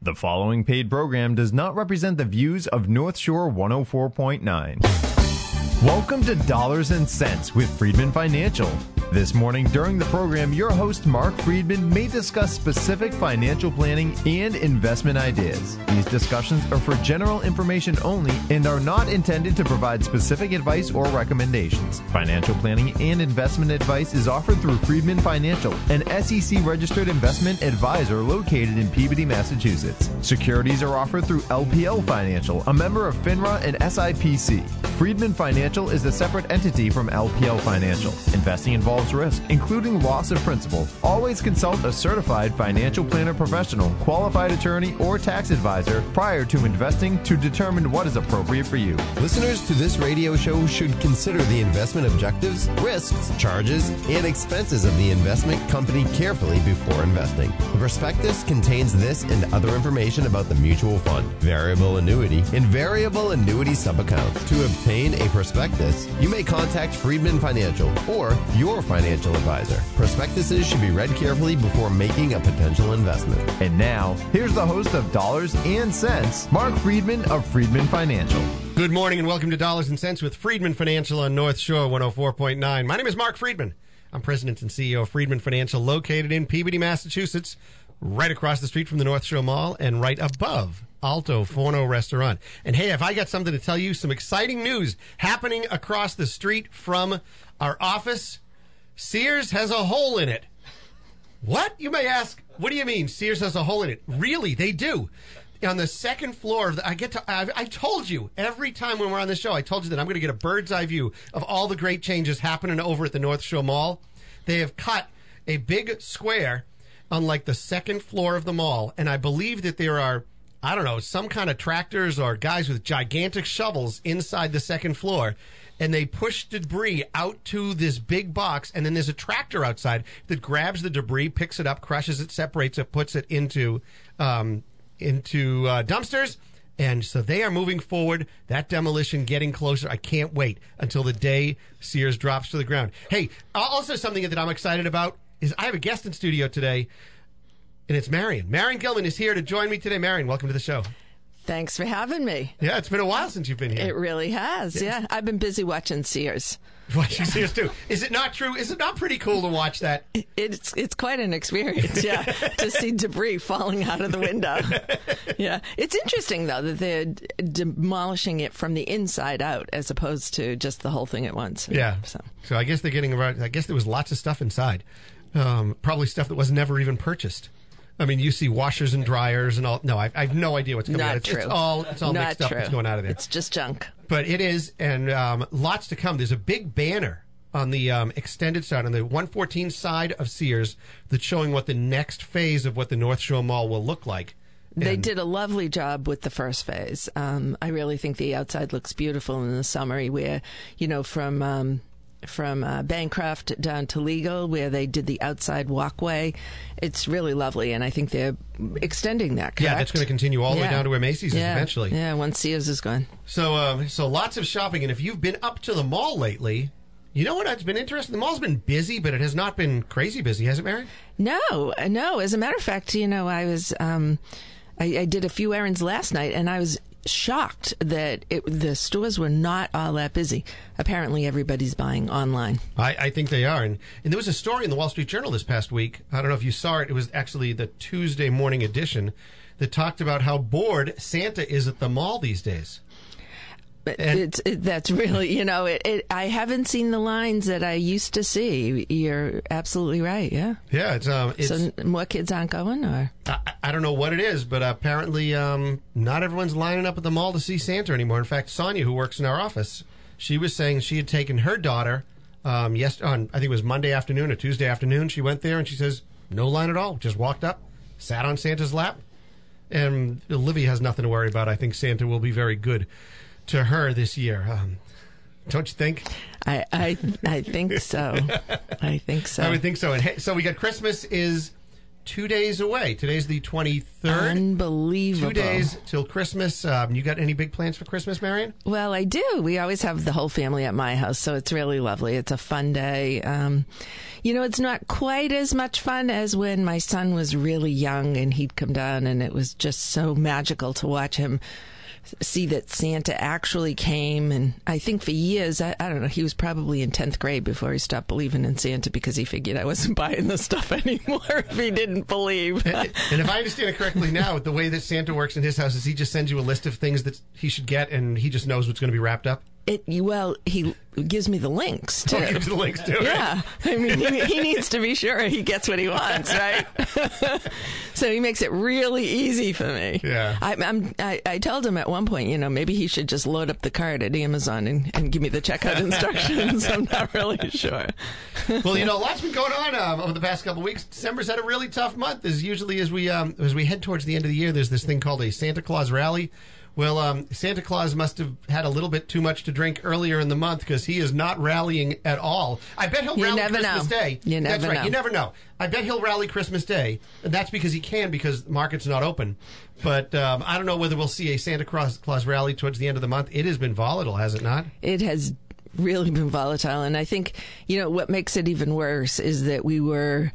The following paid program does not represent the views of North Shore 104.9. Welcome to Dollars and Cents with Friedman Financial. This morning during the program, your host Mark Friedman may discuss specific financial planning and investment ideas. These discussions are for general information only and are not intended to provide specific advice or recommendations. Financial planning and investment advice is offered through Friedman Financial, an SEC-registered investment advisor located in Peabody, Massachusetts. Securities are offered through LPL Financial, a member of FINRA and SIPC. Friedman Financial is a separate entity from LPL Financial. Investing involves risk, including loss of principal. Always consult a certified financial planner professional, qualified attorney, or tax advisor prior to investing to determine what is appropriate for you. Listeners to this radio show should consider the investment objectives, risks, charges, and expenses of the investment company carefully before investing. The prospectus contains this and other information about the mutual fund, variable annuity, and variable annuity subaccounts. To obtain a prospectus, you may contact Friedman Financial or your financial advisor. Prospectuses should be read carefully before making a potential investment. And now, here's the host of Dollars and Cents, Mark Friedman of Friedman Financial. Good morning and welcome to Dollars and Cents with Friedman Financial on North Shore 104.9. My name is Mark Friedman. I'm president and CEO of Friedman Financial, located in Peabody, Massachusetts, right across the street from the North Shore Mall and right above Alto Forno Restaurant. And hey, if I got something to tell you, some exciting news happening across the street from our office. Sears has a hole in it. What? You may ask, what do you mean Sears has a hole in it? Really, they do. On the second floor, I told you, every time when we're on the show, I told you that I'm going to get a bird's eye view of all the great changes happening over at the North Shore Mall. They have cut a big square on like the second floor of the mall, and I believe that there are, I don't know, some kind of tractors or guys with gigantic shovels inside the second floor, and they push debris out to this big box, and then there's a tractor outside that grabs the debris, picks it up, crushes it, separates it, puts it into dumpsters. And so they are moving forward, that demolition getting closer. I can't wait until the day Sears drops to the ground. Hey, also something that I'm excited about is I have a guest in studio today, and it's Marion. Marion Gilman is here to join me today. Marion, welcome to the show. Thanks for having me. Yeah, it's been a while since you've been here. It really has, yeah. I've been busy watching Sears. Watching Sears, too. Is it not true? Is it not pretty cool to watch that? It's quite an experience, yeah, to see debris falling out of the window. Yeah. It's interesting, though, that they're demolishing it from the inside out as opposed to just the whole thing at once. Yeah. So I guess they're getting around. I guess there was lots of stuff inside. Probably stuff that was never even purchased. I mean, you see washers and dryers and all. No, I have no idea what's coming out. It's all mixed up. What's going out of there? It's just junk. But it is, and lots to come. There's a big banner on the extended side, on the 114 side of Sears, that's showing what the next phase of what the North Shore Mall will look like. They did a lovely job with the first phase. I really think the outside looks beautiful in the summer, where, you know, from Bancroft down to Legal, where they did the outside walkway. It's really lovely, and I think they're extending that, correct? Yeah, that's going to continue all the way down to where Macy's is eventually. Yeah, once Sears is gone. So lots of shopping, and if you've been up to the mall lately, you know what? It's been interesting. The mall's been busy, but it has not been crazy busy, has it, Mary? No. As a matter of fact, you know, I was I did a few errands last night, and I was shocked that the stores were not all that busy. Apparently, everybody's buying online. I think they are. And there was a story in the Wall Street Journal this past week. I don't know if you saw it. It was actually the Tuesday morning edition that talked about how bored Santa is at the mall these days. That's really, you know, I haven't seen the lines that I used to see. You're absolutely right, yeah. Yeah, it's so more kids aren't going, or? I don't know what it is, but apparently not everyone's lining up at the mall to see Santa anymore. In fact, Sonia, who works in our office, she was saying she had taken her daughter on, I think it was Monday afternoon or Tuesday afternoon. She went there and she says, no line at all. Just walked up, sat on Santa's lap, and Olivia has nothing to worry about. I think Santa will be very good to her this year. Don't you think? I think so. I think so. I would think so. And so we got Christmas is 2 days away. Today's the 23rd. Unbelievable. 2 days till Christmas. You got any big plans for Christmas, Marion? Well, I do. We always have the whole family at my house, so it's really lovely. It's a fun day. It's not quite as much fun as when my son was really young and he'd come down, and it was just so magical to watch him see that Santa actually came. And I think for years, I don't know, he was probably in 10th grade before he stopped believing in Santa because he figured I wasn't buying the stuff anymore if he didn't believe. And if I understand it correctly now, the way that Santa works in his house is he just sends you a list of things that he should get, and he just knows what's going to be wrapped up? He gives me the links, too. Oh, he gives you the links, too, yeah. Right? I mean, he needs to be sure he gets what he wants, right? So he makes it really easy for me. Yeah. I told him at one point, maybe he should just load up the cart at Amazon and give me the checkout instructions. I'm not really sure. Well, lots been going on over the past couple of weeks. December's had a really tough month. As usually as we head towards the end of the year, there's this thing called a Santa Claus rally. Well, Santa Claus must have had a little bit too much to drink earlier in the month because he is not rallying at all. I bet he'll rally Christmas Day. You never know. You never know. I bet he'll rally Christmas Day. And that's because he can, because the market's not open. But I don't know whether we'll see a Santa Claus rally towards the end of the month. It has been volatile, has it not? It has really been volatile. And I think, what makes it even worse is that we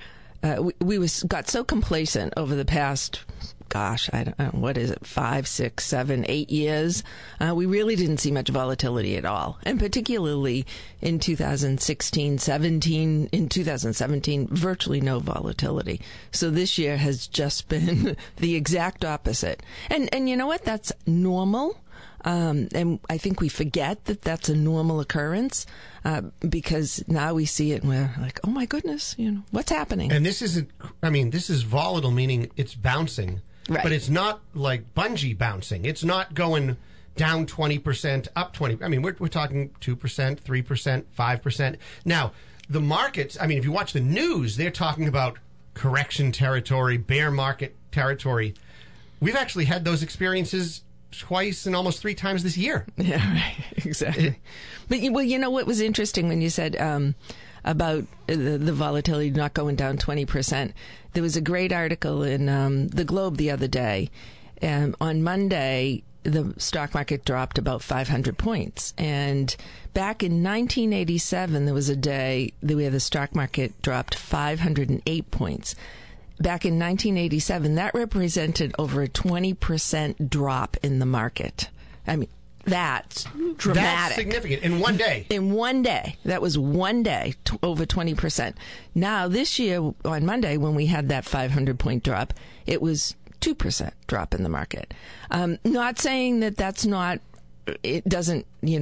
got so complacent over the past, I don't know, what is it, 5, 6, 7, 8 years? We really didn't see much volatility at all. And particularly in 2016, 17, in 2017, virtually no volatility. So this year has just been the exact opposite. And you know what? That's normal. And I think we forget that that's a normal occurrence because now we see it and we're like, oh my goodness, what's happening? And this is volatile, meaning it's bouncing. Right. But it's not like bungee bouncing. It's not going down 20%, up 20%. I mean, we're talking 2%, 3%, 5%. Now, the markets, if you watch the news, they're talking about correction territory, bear market territory. We've actually had those experiences twice and almost 3 times this year. Yeah, right. Exactly. But what was interesting when you said about the volatility not going down 20%. There was a great article in the Globe the other day. On Monday, the stock market dropped about 500 points. And back in 1987, there was a day where the stock market dropped 508 points. Back in 1987, that represented over a 20% drop in the market. That's dramatic. That's significant. In one day. In one day. That was one day, over 20%. Now, this year, on Monday, when we had that 500-point drop, it was 2% drop in the market. Not saying that that's not, it doesn't, get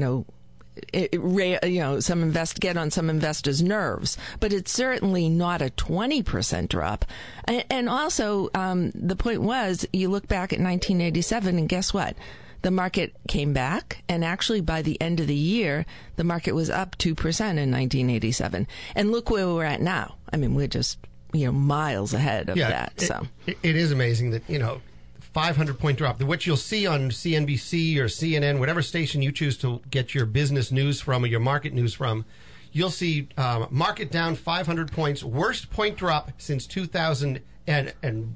on some investors' nerves, but it's certainly not a 20% drop. And also, the point was, you look back at 1987, and guess what? The market came back, and actually by the end of the year, the market was up 2% in 1987. And look where we're at now. We're just, miles ahead of that. So it is amazing that, 500-point drop, which you'll see on CNBC or CNN, whatever station you choose to get your business news from or your market news from. You'll see market down 500 points, worst point drop since 2000 since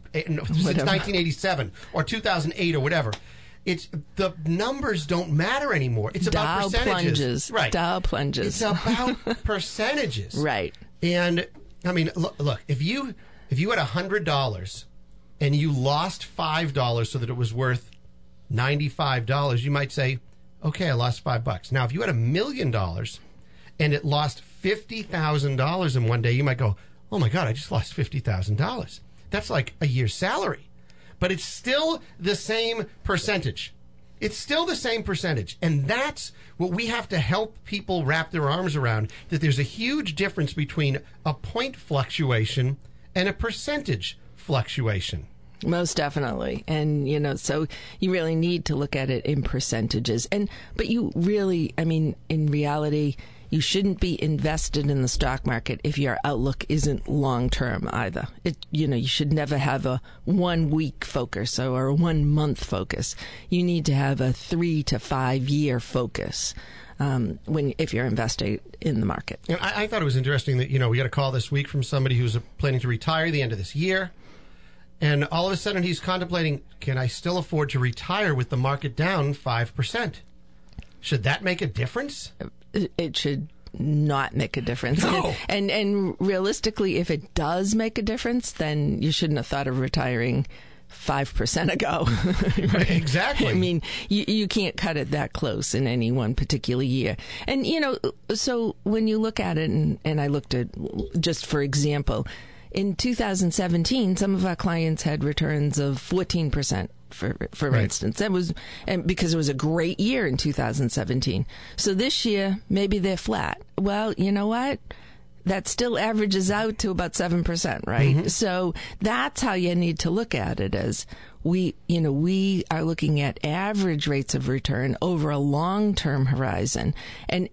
1987 or 2008 or whatever. It's the numbers don't matter anymore. It's about percentages. Right. Dow plunges. It's about percentages. Right. And look, if you had $100 and you lost $5 so that it was worth $95, you might say, okay, I lost $5. Now, if you had $1 million and it lost $50,000 in one day, you might go, oh my God, I just lost $50,000. That's like a year's salary. But it's still the same percentage. It's still the same percentage. And that's what we have to help people wrap their arms around, that there's a huge difference between a point fluctuation and a percentage fluctuation. Most definitely. And, so you really need to look at it in percentages. But you really, in reality, you shouldn't be invested in the stock market if your outlook isn't long-term either. You should never have a 1 week focus or a 1 month focus. You need to have a 3 to 5 year focus if you're investing in the market. I thought it was interesting that, we got a call this week from somebody who's planning to retire at the end of this year. And all of a sudden he's contemplating, can I still afford to retire with the market down 5%? Should that make a difference? It should not make a difference. No. And realistically, if it does make a difference, then you shouldn't have thought of retiring 5% ago. Right, exactly. I mean, you can't cut it that close in any one particular year. And, so when you look at it, and I looked at, just for example, in 2017, some of our clients had returns of 14%. For right. instance, that was, and because it was a great year in 2017. So this year, maybe they're flat. Well, you know what? That still averages out to about 7%, right? Mm-hmm. So that's how you need to look at it, as we are looking at average rates of return over a long-term horizon, and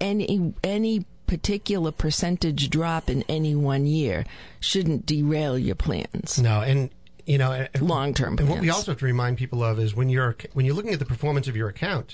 any particular percentage drop in any one year shouldn't derail your plans. No, and long-term plans. And what we also have to remind people of is when you're looking at the performance of your account,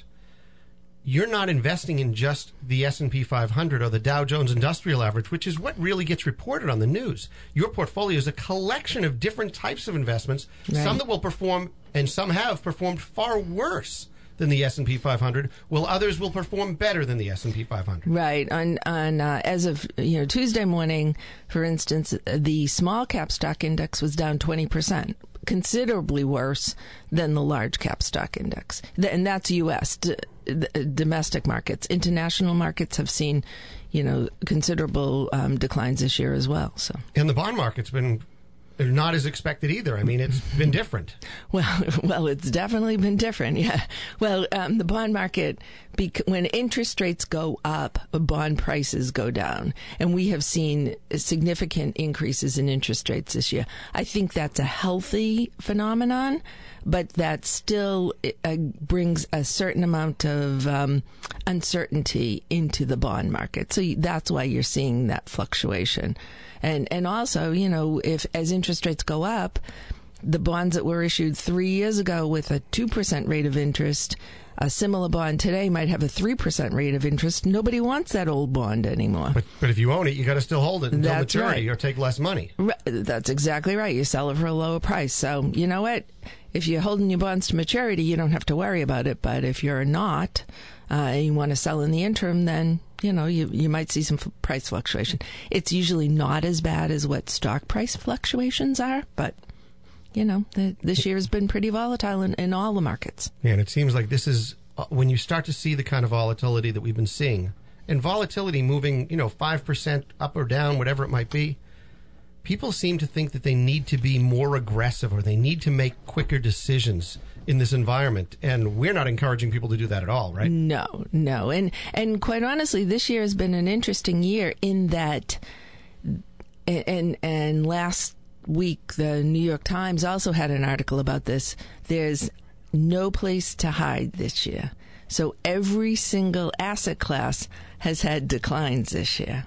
you're not investing in just the S&P 500 or the Dow Jones Industrial Average, which is what really gets reported on the news. Your portfolio is a collection of different types of investments, right. Some that will perform, and some have performed far worse than the S&P 500, while others will perform better than the S&P 500. Right. On as of Tuesday morning, for instance, the small cap stock index was down 20%, considerably worse than the large cap stock index. And that's U.S. Domestic markets. International markets have seen, considerable declines this year as well. So, and the bond market's been not as expected either. I mean, it's been different. Well, it's definitely been different. Yeah. Well, the bond market, when interest rates go up, bond prices go down, and we have seen significant increases in interest rates this year. I think that's a healthy phenomenon, but that still brings a certain amount of uncertainty into the bond market. So that's why you're seeing that fluctuation. And also, if as interest rates go up, the bonds that were issued 3 years ago with a 2% rate of interest, a similar bond today might have a 3% rate of interest. Nobody wants that old bond anymore. But if you own it, you got to still hold it until That's maturity, right. or take less money. That's exactly right. You sell it for a lower price. So you know what? If you're holding your bonds to maturity, you don't have to worry about it. But if you're not, and you want to sell in the interim, then you might see some price fluctuation. It's usually not as bad as what stock price fluctuations are, but this year has been pretty volatile in all the markets. Yeah, and it seems like this is when you start to see the kind of volatility that we've been seeing, and volatility moving 5% up or down, whatever it might be. People seem to think that they need to be more aggressive, or they need to make quicker decisions in this environment, and we're not encouraging people to do that at all, right? No. And quite honestly, this year has been an interesting year in that, and last week the New York Times also had an article about this. There's no place to hide this year. So every single asset class has had declines this year.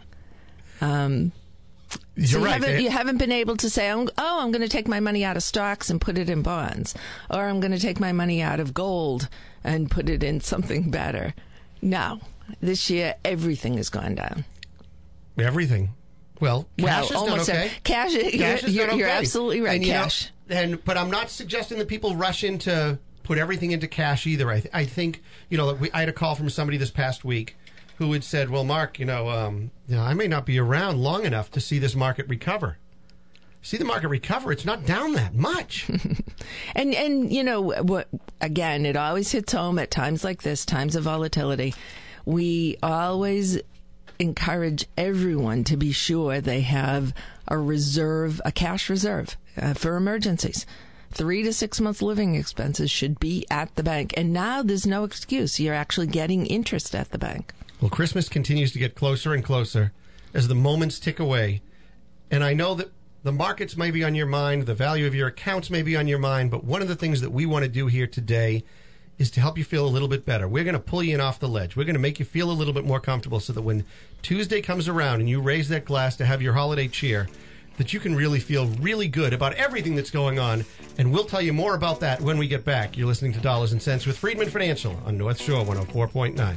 You're right. You haven't been able to say, I'm going to take my money out of stocks and put it in bonds, or I'm going to take my money out of gold and put it in something better. No, this year everything has gone down. Everything. Well, cash is almost done okay. Cash is done okay. You're absolutely right. Cash. But I'm not suggesting that people rush into put everything into cash either. I think I had a call from somebody this past week who had said, well, Mark, I may not be around long enough to see this market recover. See the market recover, it's not down that much. and what? Again, it always hits home at times like this, times of volatility. We always encourage everyone to be sure they have a cash reserve for emergencies. 3 to 6 months living expenses should be at the bank. And now there's no excuse. You're actually getting interest at the bank. Well, Christmas continues to get closer and closer as the moments tick away. And I know that the markets may be on your mind, the value of your accounts may be on your mind, but one of the things that we want to do here today is to help you feel a little bit better. We're going to pull you in off the ledge. We're going to make you feel a little bit more comfortable so that when Tuesday comes around and you raise that glass to have your holiday cheer, that you can really feel really good about everything that's going on. And we'll tell you more about that when we get back. You're listening to Dollars and Cents with Friedman Financial on North Shore 104.9.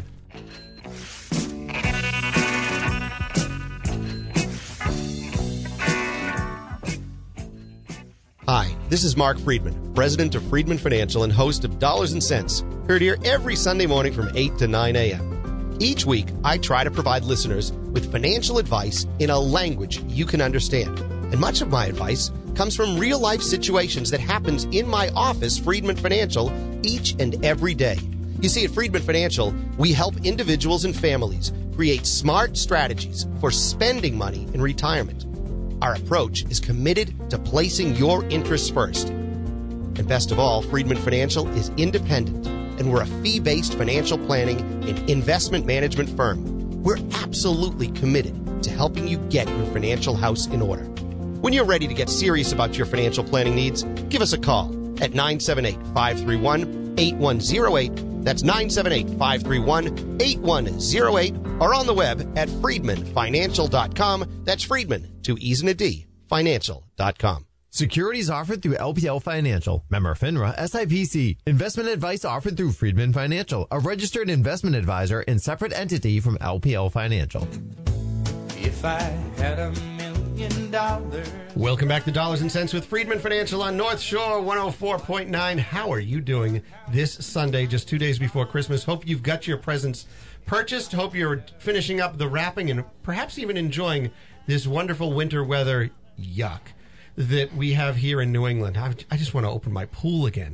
Hi, This is Mark Friedman, president of Friedman Financial and host of Dollars and Cents, heard here every Sunday morning from 8 to 9 a.m. Each week, I try to provide listeners with financial advice in a language you can understand. And much of my advice comes from real-life situations that happens in my office, Friedman Financial, each and every day. You see, at Friedman Financial, we help individuals and families create smart strategies for spending money in retirement. Our approach is committed to placing your interests first. And best of all, Friedman Financial is independent, and we're a fee-based financial planning and investment management firm. We're absolutely committed to helping you get your financial house in order. When you're ready to get serious about your financial planning needs, give us a call at 978-531-8108. That's 978-531-8108, or on the web at friedmanfinancial.com. That's Friedman, 2 E's and a D, financial.com. Securities offered through LPL Financial, member FINRA, SIPC. Investment advice offered through Friedman Financial, a registered investment advisor and separate entity from LPL Financial. If I had $1 million. Welcome back to Dollars and Cents with Friedman Financial on North Shore 104.9. How are you doing this Sunday, just 2 days before Christmas? Hope you've got your presents purchased. Hope you're finishing up the wrapping and perhaps even enjoying this wonderful winter weather yuck that we have here in New England. I just want to open my pool again.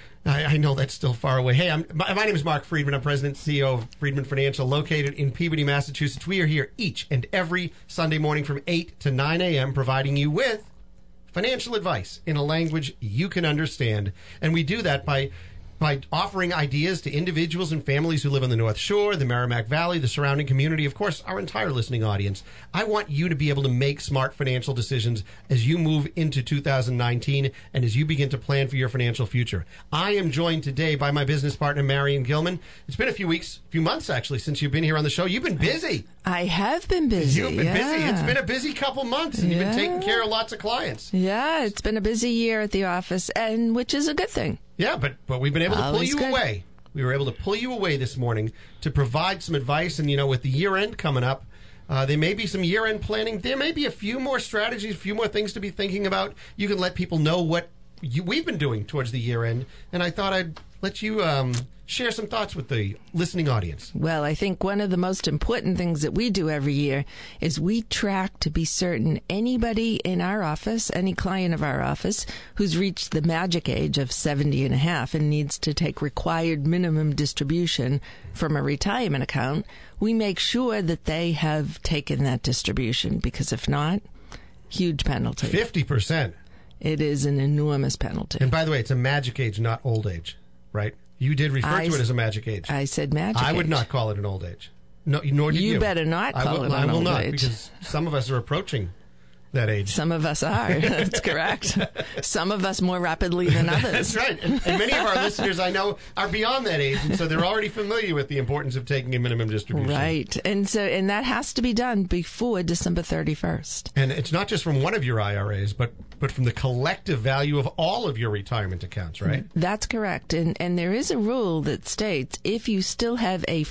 I know that's still far away. Hey, my name is Mark Friedman. I'm President and CEO of Friedman Financial, located in Peabody, Massachusetts. We are here each and every Sunday morning from 8 to 9 a.m. providing you with financial advice in a language you can understand. And we do that by offering ideas to individuals and families who live on the North Shore, the Merrimack Valley, the surrounding community, of course, our entire listening audience. I want you to be able to make smart financial decisions as you move into 2019 and as you begin to plan for your financial future. I am joined today by my business partner, Marion Gilman. It's been a few months, actually, since you've been here on the show. You've been busy. I have been busy. You've been busy. It's been a busy couple months, and you've been taking care of lots of clients. Yeah, it's been a busy year at the office, and which is a good thing. Yeah, but we've been able to pull you away. We were able to pull you away this morning to provide some advice. And, with the year-end coming up, there may be some year-end planning. There may be a few more strategies, a few more things to be thinking about. You can let people know what we've been doing towards the year-end. And I thought I'd let you share some thoughts with the listening audience. Well, I think one of the most important things that we do every year is we track to be certain anybody in our office, any client of our office who's reached the magic age of 70 and a half and needs to take required minimum distribution from a retirement account, we make sure that they have taken that distribution, because if not, huge penalty. 50%. It is an enormous penalty. And by the way, it's a magic age, not old age, right? You did refer to it as a magic age. I said magic age. I would not call it an old age. No, nor did you. You better not call it an old age. I will not, because some of us are approaching that age. Some of us are. That's correct. Some of us more rapidly than others. That's right. And many of our listeners, I know, are beyond that age, and so they're already familiar with the importance of taking a minimum distribution. Right. And that has to be done before December 31st. And it's not just from one of your IRAs, but from the collective value of all of your retirement accounts, right? That's correct. And there is a rule that states if you still have a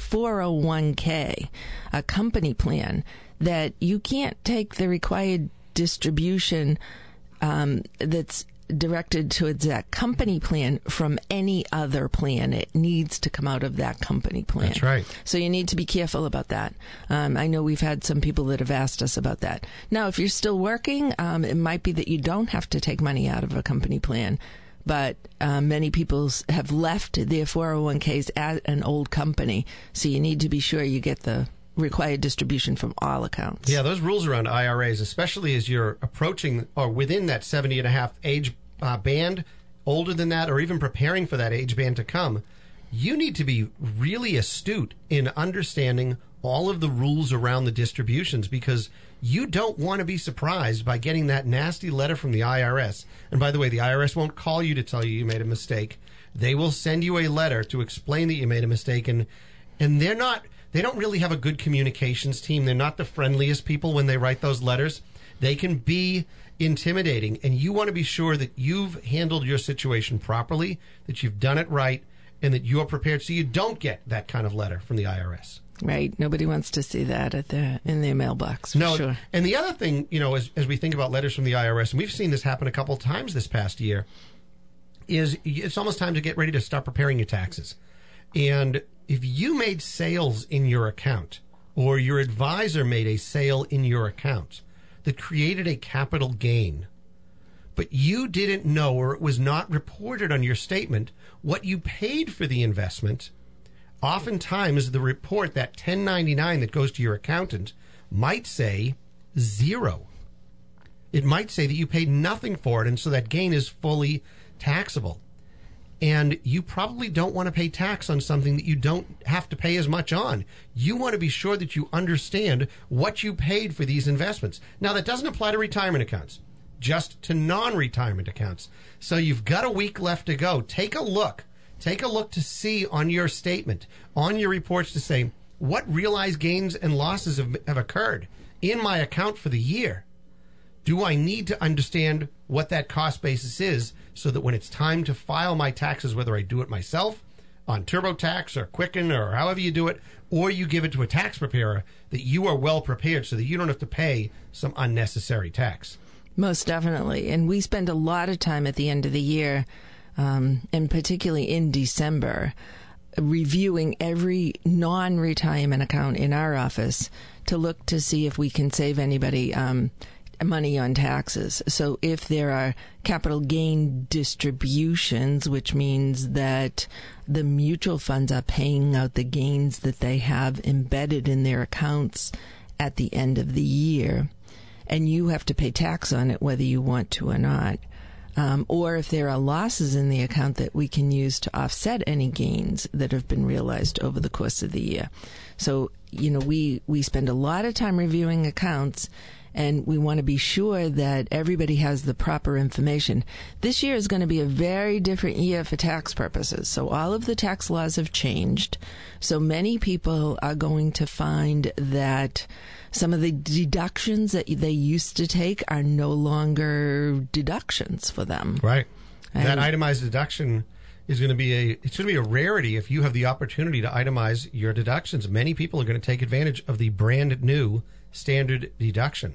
401k, a company plan, that you can't take the required distribution that's directed towards that company plan from any other plan. It needs to come out of that company plan. That's right. So you need to be careful about that. I know we've had some people that have asked us about that. Now, if you're still working, it might be that you don't have to take money out of a company plan. But many people have left their 401ks at an old company. So you need to be sure you get the required distribution from all accounts. Yeah, those rules around IRAs, especially as you're approaching or within that 70 and a half age band, older than that, or even preparing for that age band to come, you need to be really astute in understanding all of the rules around the distributions, because you don't want to be surprised by getting that nasty letter from the IRS. And by the way, the IRS won't call you to tell you made a mistake. They will send you a letter to explain that you made a mistake, and they don't really have a good communications team. They're not the friendliest people when they write those letters. They can be intimidating, and you want to be sure that you've handled your situation properly, that you've done it right, and that you're prepared so you don't get that kind of letter from the IRS. Right. Nobody wants to see that in their mailbox. For sure. And the other thing, as we think about letters from the IRS, and we've seen this happen a couple of times this past year, is it's almost time to get ready to start preparing your taxes. And if you made sales in your account, or your advisor made a sale in your account that created a capital gain, but you didn't know, or it was not reported on your statement, what you paid for the investment, oftentimes the report, that 1099 that goes to your accountant, might say zero. It might say that you paid nothing for it, and so that gain is fully taxable. And you probably don't want to pay tax on something that you don't have to pay as much on. You want to be sure that you understand what you paid for these investments. Now, that doesn't apply to retirement accounts, just to non-retirement accounts. So you've got a week left to go. Take a look. Take a look to see on your statement, on your reports, to say, what realized gains and losses have occurred in my account for the year? Do I need to understand what that cost basis is so that when it's time to file my taxes, whether I do it myself on TurboTax or Quicken or however you do it, or you give it to a tax preparer, that you are well prepared so that you don't have to pay some unnecessary tax? Most definitely. And we spend a lot of time at the end of the year, and particularly in December, reviewing every non-retirement account in our office to look to see if we can save anybody money on taxes. So if there are capital gain distributions, which means that the mutual funds are paying out the gains that they have embedded in their accounts at the end of the year, and you have to pay tax on it whether you want to or not. Or if there are losses in the account that we can use to offset any gains that have been realized over the course of the year. So, we spend a lot of time reviewing accounts, and we want to be sure that everybody has the proper information. This year is going to be a very different year for tax purposes. So all of the tax laws have changed. So many people are going to find that some of the deductions that they used to take are no longer deductions for them. Right. That itemized deduction is going to be a rarity if you have the opportunity to itemize your deductions. Many people are going to take advantage of the brand new standard deduction.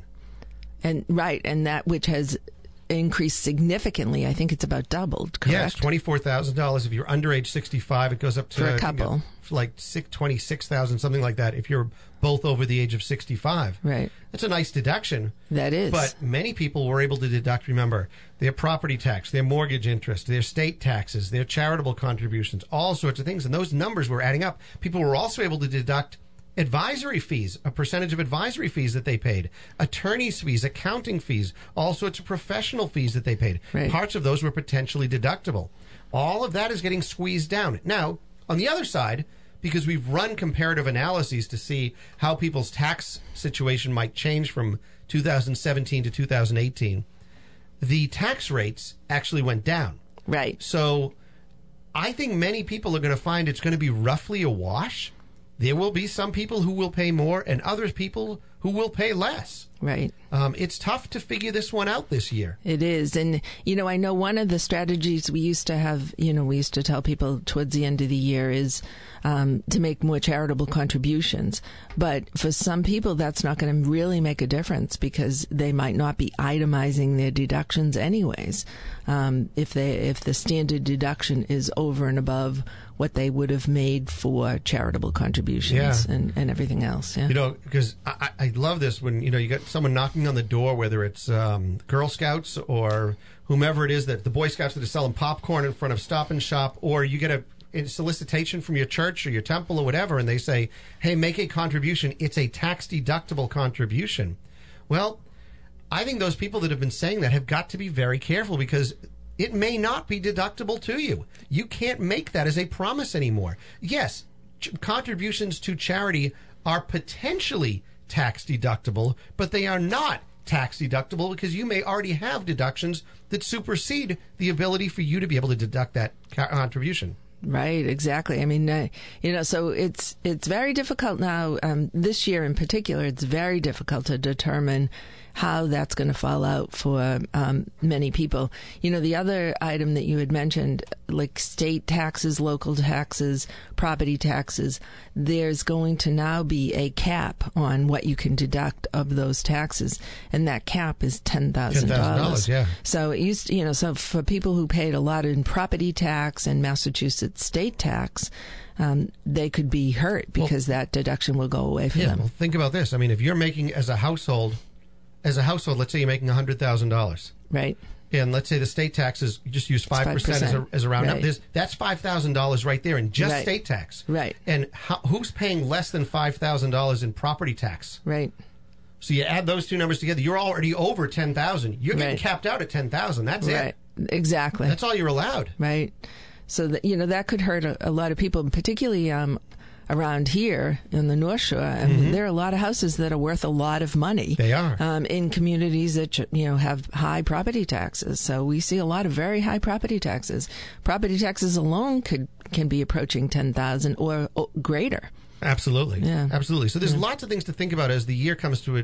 And that which has increased significantly. I think it's about doubled, correct? Yes, $24,000. If you're under age 65, it goes up to for a couple. Like $26,000, something like that, if you're both over the age of 65. Right. That's a nice deduction. That is. But many people were able to deduct, remember, their property tax, their mortgage interest, their state taxes, their charitable contributions, all sorts of things. And those numbers were adding up. People were also able to deduct advisory fees, a percentage of advisory fees that they paid, attorney's fees, accounting fees, all sorts of professional fees that they paid. Right. Parts of those were potentially deductible. All of that is getting squeezed down. Now, on the other side, because we've run comparative analyses to see how people's tax situation might change from 2017 to 2018, the tax rates actually went down. Right. So I think many people are going to find it's going to be roughly a wash. There will be some people who will pay more and other people who will pay less. Right. It's tough to figure this one out this year. It is. And, I know one of the strategies we used to have, we used to tell people towards the end of the year is to make more charitable contributions. But for some people, that's not going to really make a difference because they might not be itemizing their deductions anyways. If the standard deduction is over and above what they would have made for charitable contributions and everything else. Yeah. Because I love this when, you got someone knocking on the door, whether it's Girl Scouts or whomever it is, that the Boy Scouts that are selling popcorn in front of Stop and Shop, or you get a solicitation from your church or your temple or whatever, and they say, hey, make a contribution. It's a tax-deductible contribution. Well, I think those people that have been saying that have got to be very careful because it may not be deductible to you. You can't make that as a promise anymore. Yes, contributions to charity are potentially tax deductible, but they are not tax deductible because you may already have deductions that supersede the ability for you to be able to deduct that contribution. Right, exactly. I mean, so it's very difficult now. This year in particular, it's very difficult to determine how that's going to fall out for many people. You know, the other item that you had mentioned, like state taxes, local taxes, property taxes, there's going to now be a cap on what you can deduct of those taxes, and that cap is $10,000. Yeah. So it used to, so for people who paid a lot in property tax and Massachusetts state tax, they could be hurt because that deduction will go away for them. Well, think about this. I mean, if you're making as a household, let's say you're making $100,000, right? And let's say the state taxes, you just use 5% as a round right. up. That's $5,000 right there in just right. state tax. Right. And who's paying less than $5,000 in property tax? Right. So you add those two numbers together, you're already over $10,000. You're getting right. capped out at $10,000. That's right. it. Exactly. That's all you're allowed. Right. So that that could hurt a lot of people, particularly around here in the North Shore. I mean, there are a lot of houses that are worth a lot of money. They are in communities that have high property taxes. So we see a lot of very high property taxes. Property taxes alone can be approaching $10,000 or greater. Absolutely. Yeah. Absolutely. So there's lots of things to think about as the year comes to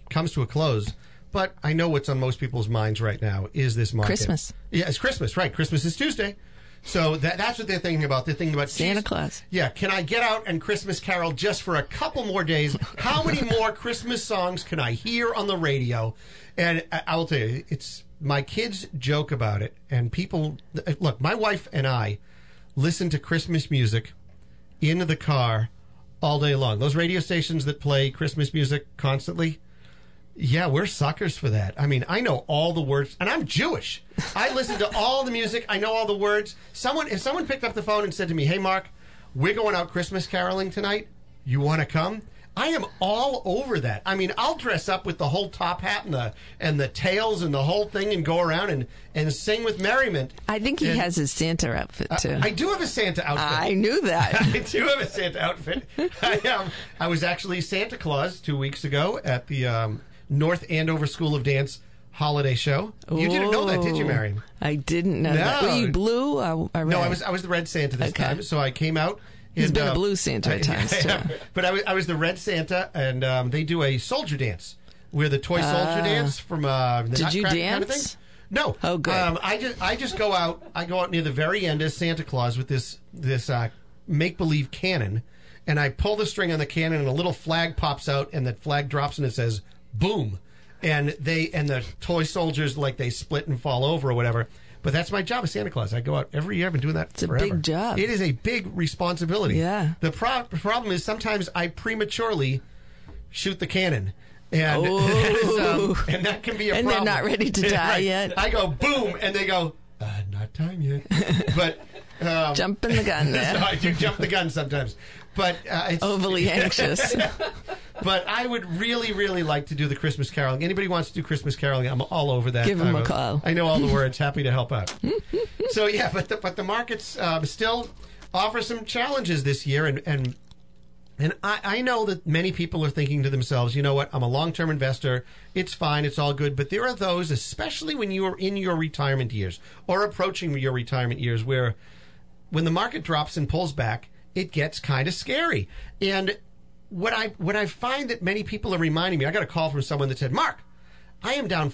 a close. But I know what's on most people's minds right now is this market. Christmas. Yeah, it's Christmas, right? Christmas is Tuesday. So that's what they're thinking about. They're thinking about Santa Claus. Yeah, can I get out and Christmas carol just for a couple more days? How many more Christmas songs can I hear on the radio? And I will tell you, it's my kids joke about it. And people, look, my wife and I listen to Christmas music in the car all day long. Those radio stations that play Christmas music constantly, yeah, we're suckers for that. I mean, I know all the words, and I'm Jewish. I listen to all the music. I know all the words. If someone picked up the phone and said to me, "Hey, Mark, we're going out Christmas caroling tonight. You want to come?" I am all over that. I mean, I'll dress up with the whole top hat and the tails and the whole thing and go around and sing with merriment. I think he has his Santa outfit, too. I do have a Santa outfit. I knew that. I do have a Santa outfit. I was actually Santa Claus 2 weeks ago at the North Andover School of Dance holiday show. You didn't know that, did you, Marion? I didn't know that. Were you blue or red? No, I was the red Santa this time. So I came out. He's been a blue Santa at times, too. But I was the red Santa, and they do a soldier dance. We're the toy soldier dance from the Did you Nutcracker dance? kind of thing. No. Oh, good. I just go out. I go out near the very end as Santa Claus with this make believe cannon, and I pull the string on the cannon, and a little flag pops out, and the flag drops, and it says "boom," and the toy soldiers they split and fall over or whatever. But that's my job as Santa Claus. I go out every year. I've been doing that forever. It's a big job. It is a big responsibility. Yeah. The problem is sometimes I prematurely shoot the cannon. And, and that can be a problem. And they're not ready to die right. yet. I go, boom, and they go, not time yet. But jumping the gun there. So I do jump the gun sometimes. But it's overly anxious. But I would really, really like to do the Christmas caroling. Anybody wants to do Christmas caroling, I'm all over that. Give them a call. I know all the words. Happy to help out. So, yeah, but the markets still offer some challenges this year. And I know that many people are thinking to themselves, you know what, I'm a long-term investor. It's fine. It's all good. But there are those, especially when you are in your retirement years or approaching your retirement years, where when the market drops and pulls back, it gets kind of scary. And what I find that many people are reminding me, I got a call from someone that said, Mark, I am down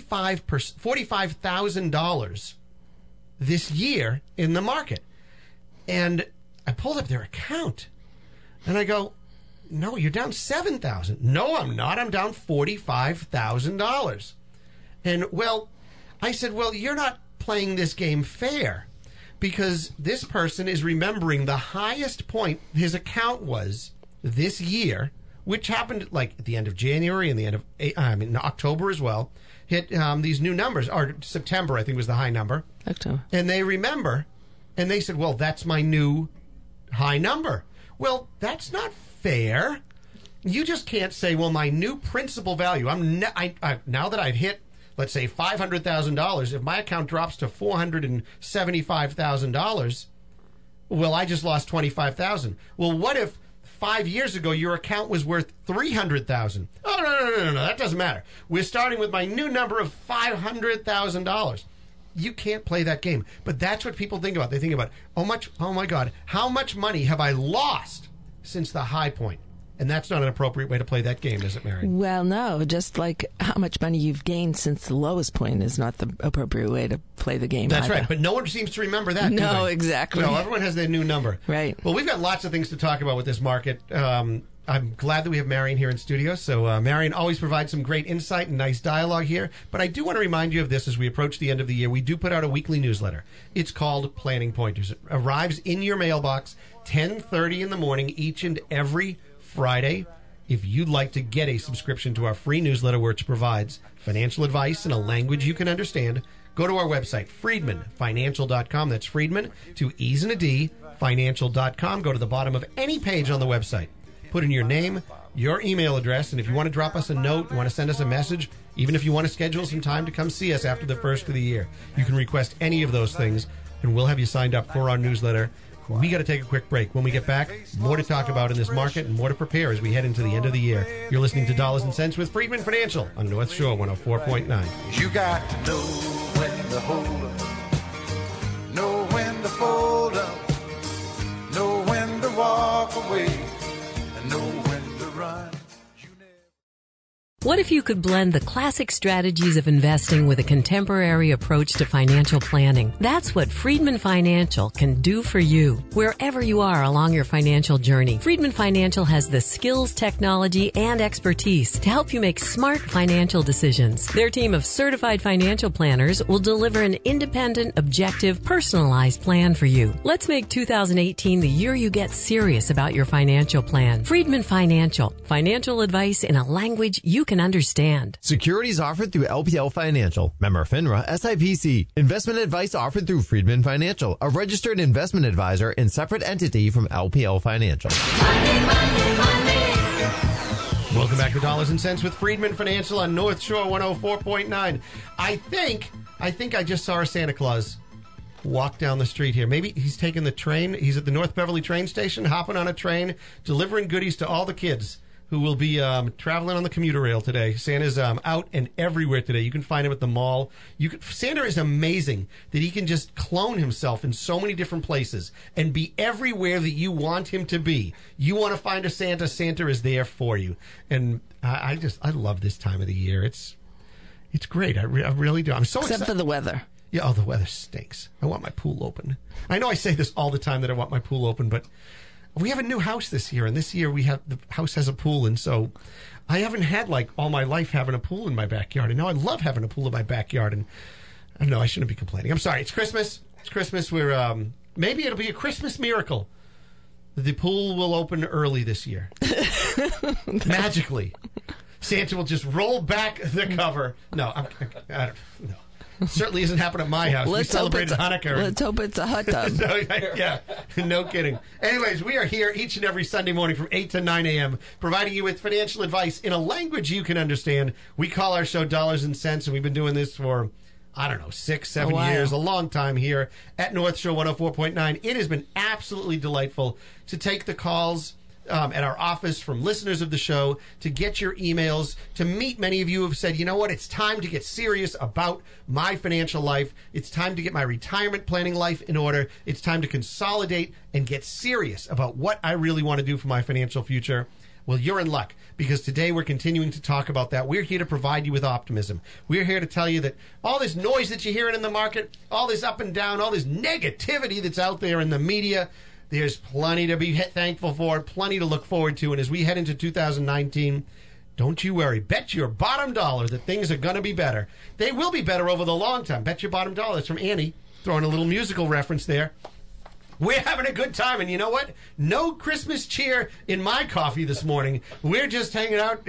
$45,000 this year in the market. And I pulled up their account and I go, no, you're down $7,000. No, I'm not. I'm down $45,000. And I said, you're not playing this game fair, because this person is remembering the highest point his account was this year, which happened at the end of January and the end of October as well, hit these new numbers, or September, I think was the high number. October. And they remember, and they said, that's my new high number. Well, that's not fair. You just can't say, my new principal value, now that I've hit, let's say, $500,000, if my account drops to $475,000, I just lost $25,000. Well, what if 5 years ago your account was worth $300,000? Oh, no, that doesn't matter. We're starting with my new number of $500,000. You can't play that game. But that's what people think about. They think about, oh my God, how much money have I lost since the high point? And that's not an appropriate way to play that game, is it, Mary? Well, no, just like how much money you've gained since the lowest point is not the appropriate way to play the game. That's either. right, but no one seems to remember that. No, do they? exactly. No, everyone has their new number. Right. Well, we've got lots of things to talk about with this market. I'm glad that we have Marion here in studio. So Marion always provides some great insight and nice dialogue here. But I do want to remind you of this as we approach the end of the year. We do put out a weekly newsletter. It's called Planning Pointers. It arrives in your mailbox 10:30 in the morning each and every Friday. If you'd like to get a subscription to our free newsletter, which provides financial advice in a language you can understand, go to our website, friedmanfinancial.com. That's Friedman, 2 E's and a D, financial.com. Go to the bottom of any page on the website. Put in your name, your email address, and if you want to drop us a note, you want to send us a message, even if you want to schedule some time to come see us after the first of the year, you can request any of those things, and we'll have you signed up for our newsletter. We got to take a quick break. When we get back, more to talk about in this market and more to prepare as we head into the end of the year. You're listening to Dollars and Cents with Friedman Financial on North Shore 104.9. You got to know when to hold up, know when to fold up, know when to walk away, and know when to run. What if you could blend the classic strategies of investing with a contemporary approach to financial planning? That's what Friedman Financial can do for you, wherever you are along your financial journey. Friedman Financial has the skills, technology, and expertise to help you make smart financial decisions. Their team of certified financial planners will deliver an independent, objective, personalized plan for you. Let's make 2018 the year you get serious about your financial plan. Friedman Financial. Financial advice in a language you can understand. Securities offered through LPL Financial. Member FINRA, SIPC. Investment advice offered through Friedman Financial, a registered investment advisor and separate entity from LPL Financial. Welcome back to Dollars and Cents with Friedman Financial on North Shore 104.9. I think I just saw a Santa Claus walk down the street here. Maybe he's taking the train. He's at the North Beverly train station, hopping on a train, delivering goodies to all the kids who will be traveling on the commuter rail today. Santa's out and everywhere today. You can find him at the mall. Santa is amazing that he can just clone himself in so many different places and be everywhere that you want him to be. You want to find a Santa, Santa is there for you. And I love this time of the year. It's great. I really do. I'm so excited. Except for the weather. Yeah, the weather stinks. I want my pool open. I know I say this all the time that I want my pool open, but we have a new house this year, and this year the house has a pool, and so I haven't had, like, all my life having a pool in my backyard, and now I love having a pool in my backyard, and I know I shouldn't be complaining. I'm sorry. It's Christmas. It's Christmas. Maybe it'll be a Christmas miracle. The pool will open early this year. Magically. Santa will just roll back the cover. No, I don't know. Certainly isn't happening at my house. We celebrated Hanukkah. Let's hope it's a hot tub. Yeah, no kidding. Anyways, we are here each and every Sunday morning from 8 to 9 a.m., providing you with financial advice in a language you can understand. We call our show Dollars and Cents, and we've been doing this for, 6-7 years, a long time here at North Shore 104.9. It has been absolutely delightful to take the calls at our office from listeners of the show, to get your emails, to meet many of you who have said, you know what, it's time to get serious about my financial life. It's time to get my retirement planning life in order. It's time to consolidate and get serious about what I really want to do for my financial future. Well, you're in luck, because today we're continuing to talk about that. We're here to provide you with optimism. We're here to tell you that all this noise that you're hearing in the market, all this up and down, all this negativity that's out there in the media, there's plenty to be thankful for, plenty to look forward to. And as we head into 2019, don't you worry. Bet your bottom dollar that things are going to be better. They will be better over the long term. Bet your bottom dollar. It's from Annie, throwing a little musical reference there. We're having a good time. And you know what? No Christmas cheer in my coffee this morning. We're just hanging out.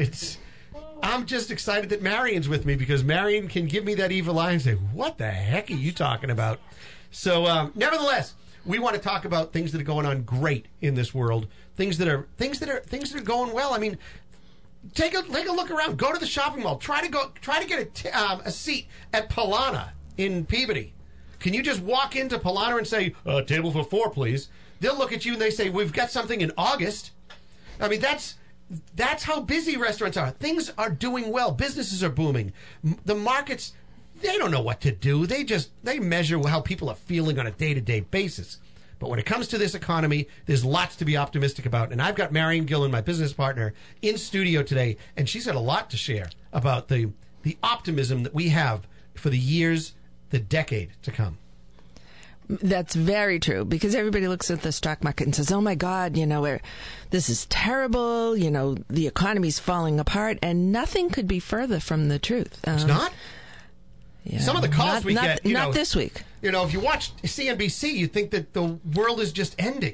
I'm just excited that Marion's with me, because Marion can give me that evil eye and say, what the heck are you talking about? So, nevertheless, we want to talk about things that are going on great in this world, things that are going well. I mean, take a look around. Go to the shopping mall. Try to get a seat at Polana in Peabody. Can you just walk into Polana and say, table for 4, please? They'll look at you and they say, we've got something in August. I mean, that's how busy restaurants are. Things are doing well. Businesses are booming. The markets, they don't know what to do. They measure how people are feeling on a day-to-day basis. But when it comes to this economy, there's lots to be optimistic about. And I've got Marion Gillen, my business partner, in studio today, and she's got a lot to share about the optimism that we have for the years, the decade to come. That's very true, because everybody looks at the stock market and says, oh, my God, this is terrible. The economy's falling apart, and nothing could be further from the truth. It's not? Yeah. Some of the calls we get, not this week. If you watch CNBC, you think that the world is just ending.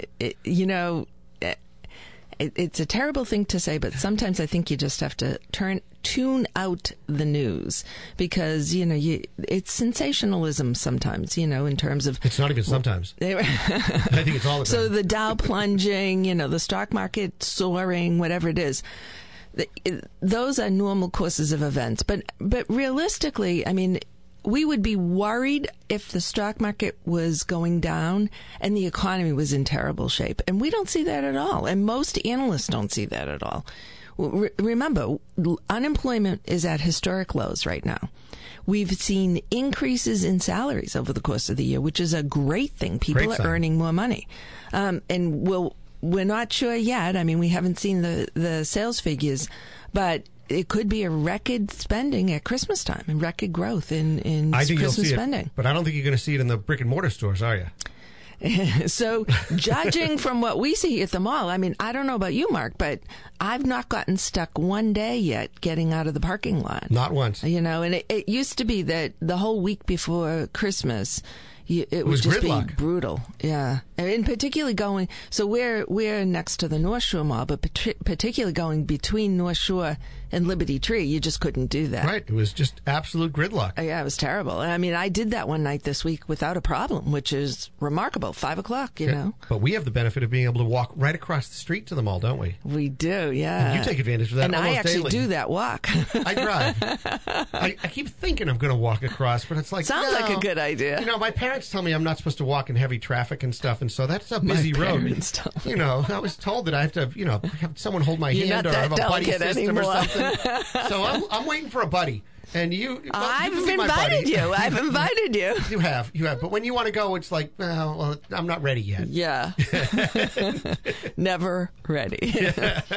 It's a terrible thing to say, but sometimes I think you just have to tune out the news, because it's sensationalism sometimes. In terms of, it's not even sometimes. I think it's all the time. So the Dow plunging, the stock market soaring, whatever it is. Those are normal courses of events. But realistically, we would be worried if the stock market was going down and the economy was in terrible shape. And we don't see that at all. And most analysts don't see that at all. Remember, unemployment is at historic lows right now. We've seen increases in salaries over the course of the year, which is a great thing. People are earning more money. And we're not sure yet. We haven't seen the sales figures, but it could be a record spending at Christmas time and record growth in Christmas spending. But I don't think you're going to see it in the brick and mortar stores, are you? So, judging from what we see at the mall, I don't know about you, Mark, but I've not gotten stuck one day yet getting out of the parking lot. Not once. And it used to be that the whole week before Christmas, it would just gridlock. Be brutal. Yeah. And particularly going, so we're next to the North Shore Mall, but particularly going between North Shore and Liberty Tree, you just couldn't do that. Right. It was just absolute gridlock. Yeah, it was terrible. I did that one night this week without a problem, which is remarkable. 5 o'clock, you know. But we have the benefit of being able to walk right across the street to the mall, don't we? We do, yeah. And you take advantage of that and almost I actually daily. do that walk. I drive. I keep thinking I'm going to walk across, but it's like, sounds like a good idea. My parents tell me I'm not supposed to walk in heavy traffic and stuff, and so that's a busy road. I was told that I have to, have someone hold my hand or have a buddy system or something. So I'm waiting for a buddy. And I've invited you. I've invited you. You have. But when you want to go, it's like, well, I'm not ready yet. Yeah. Never ready.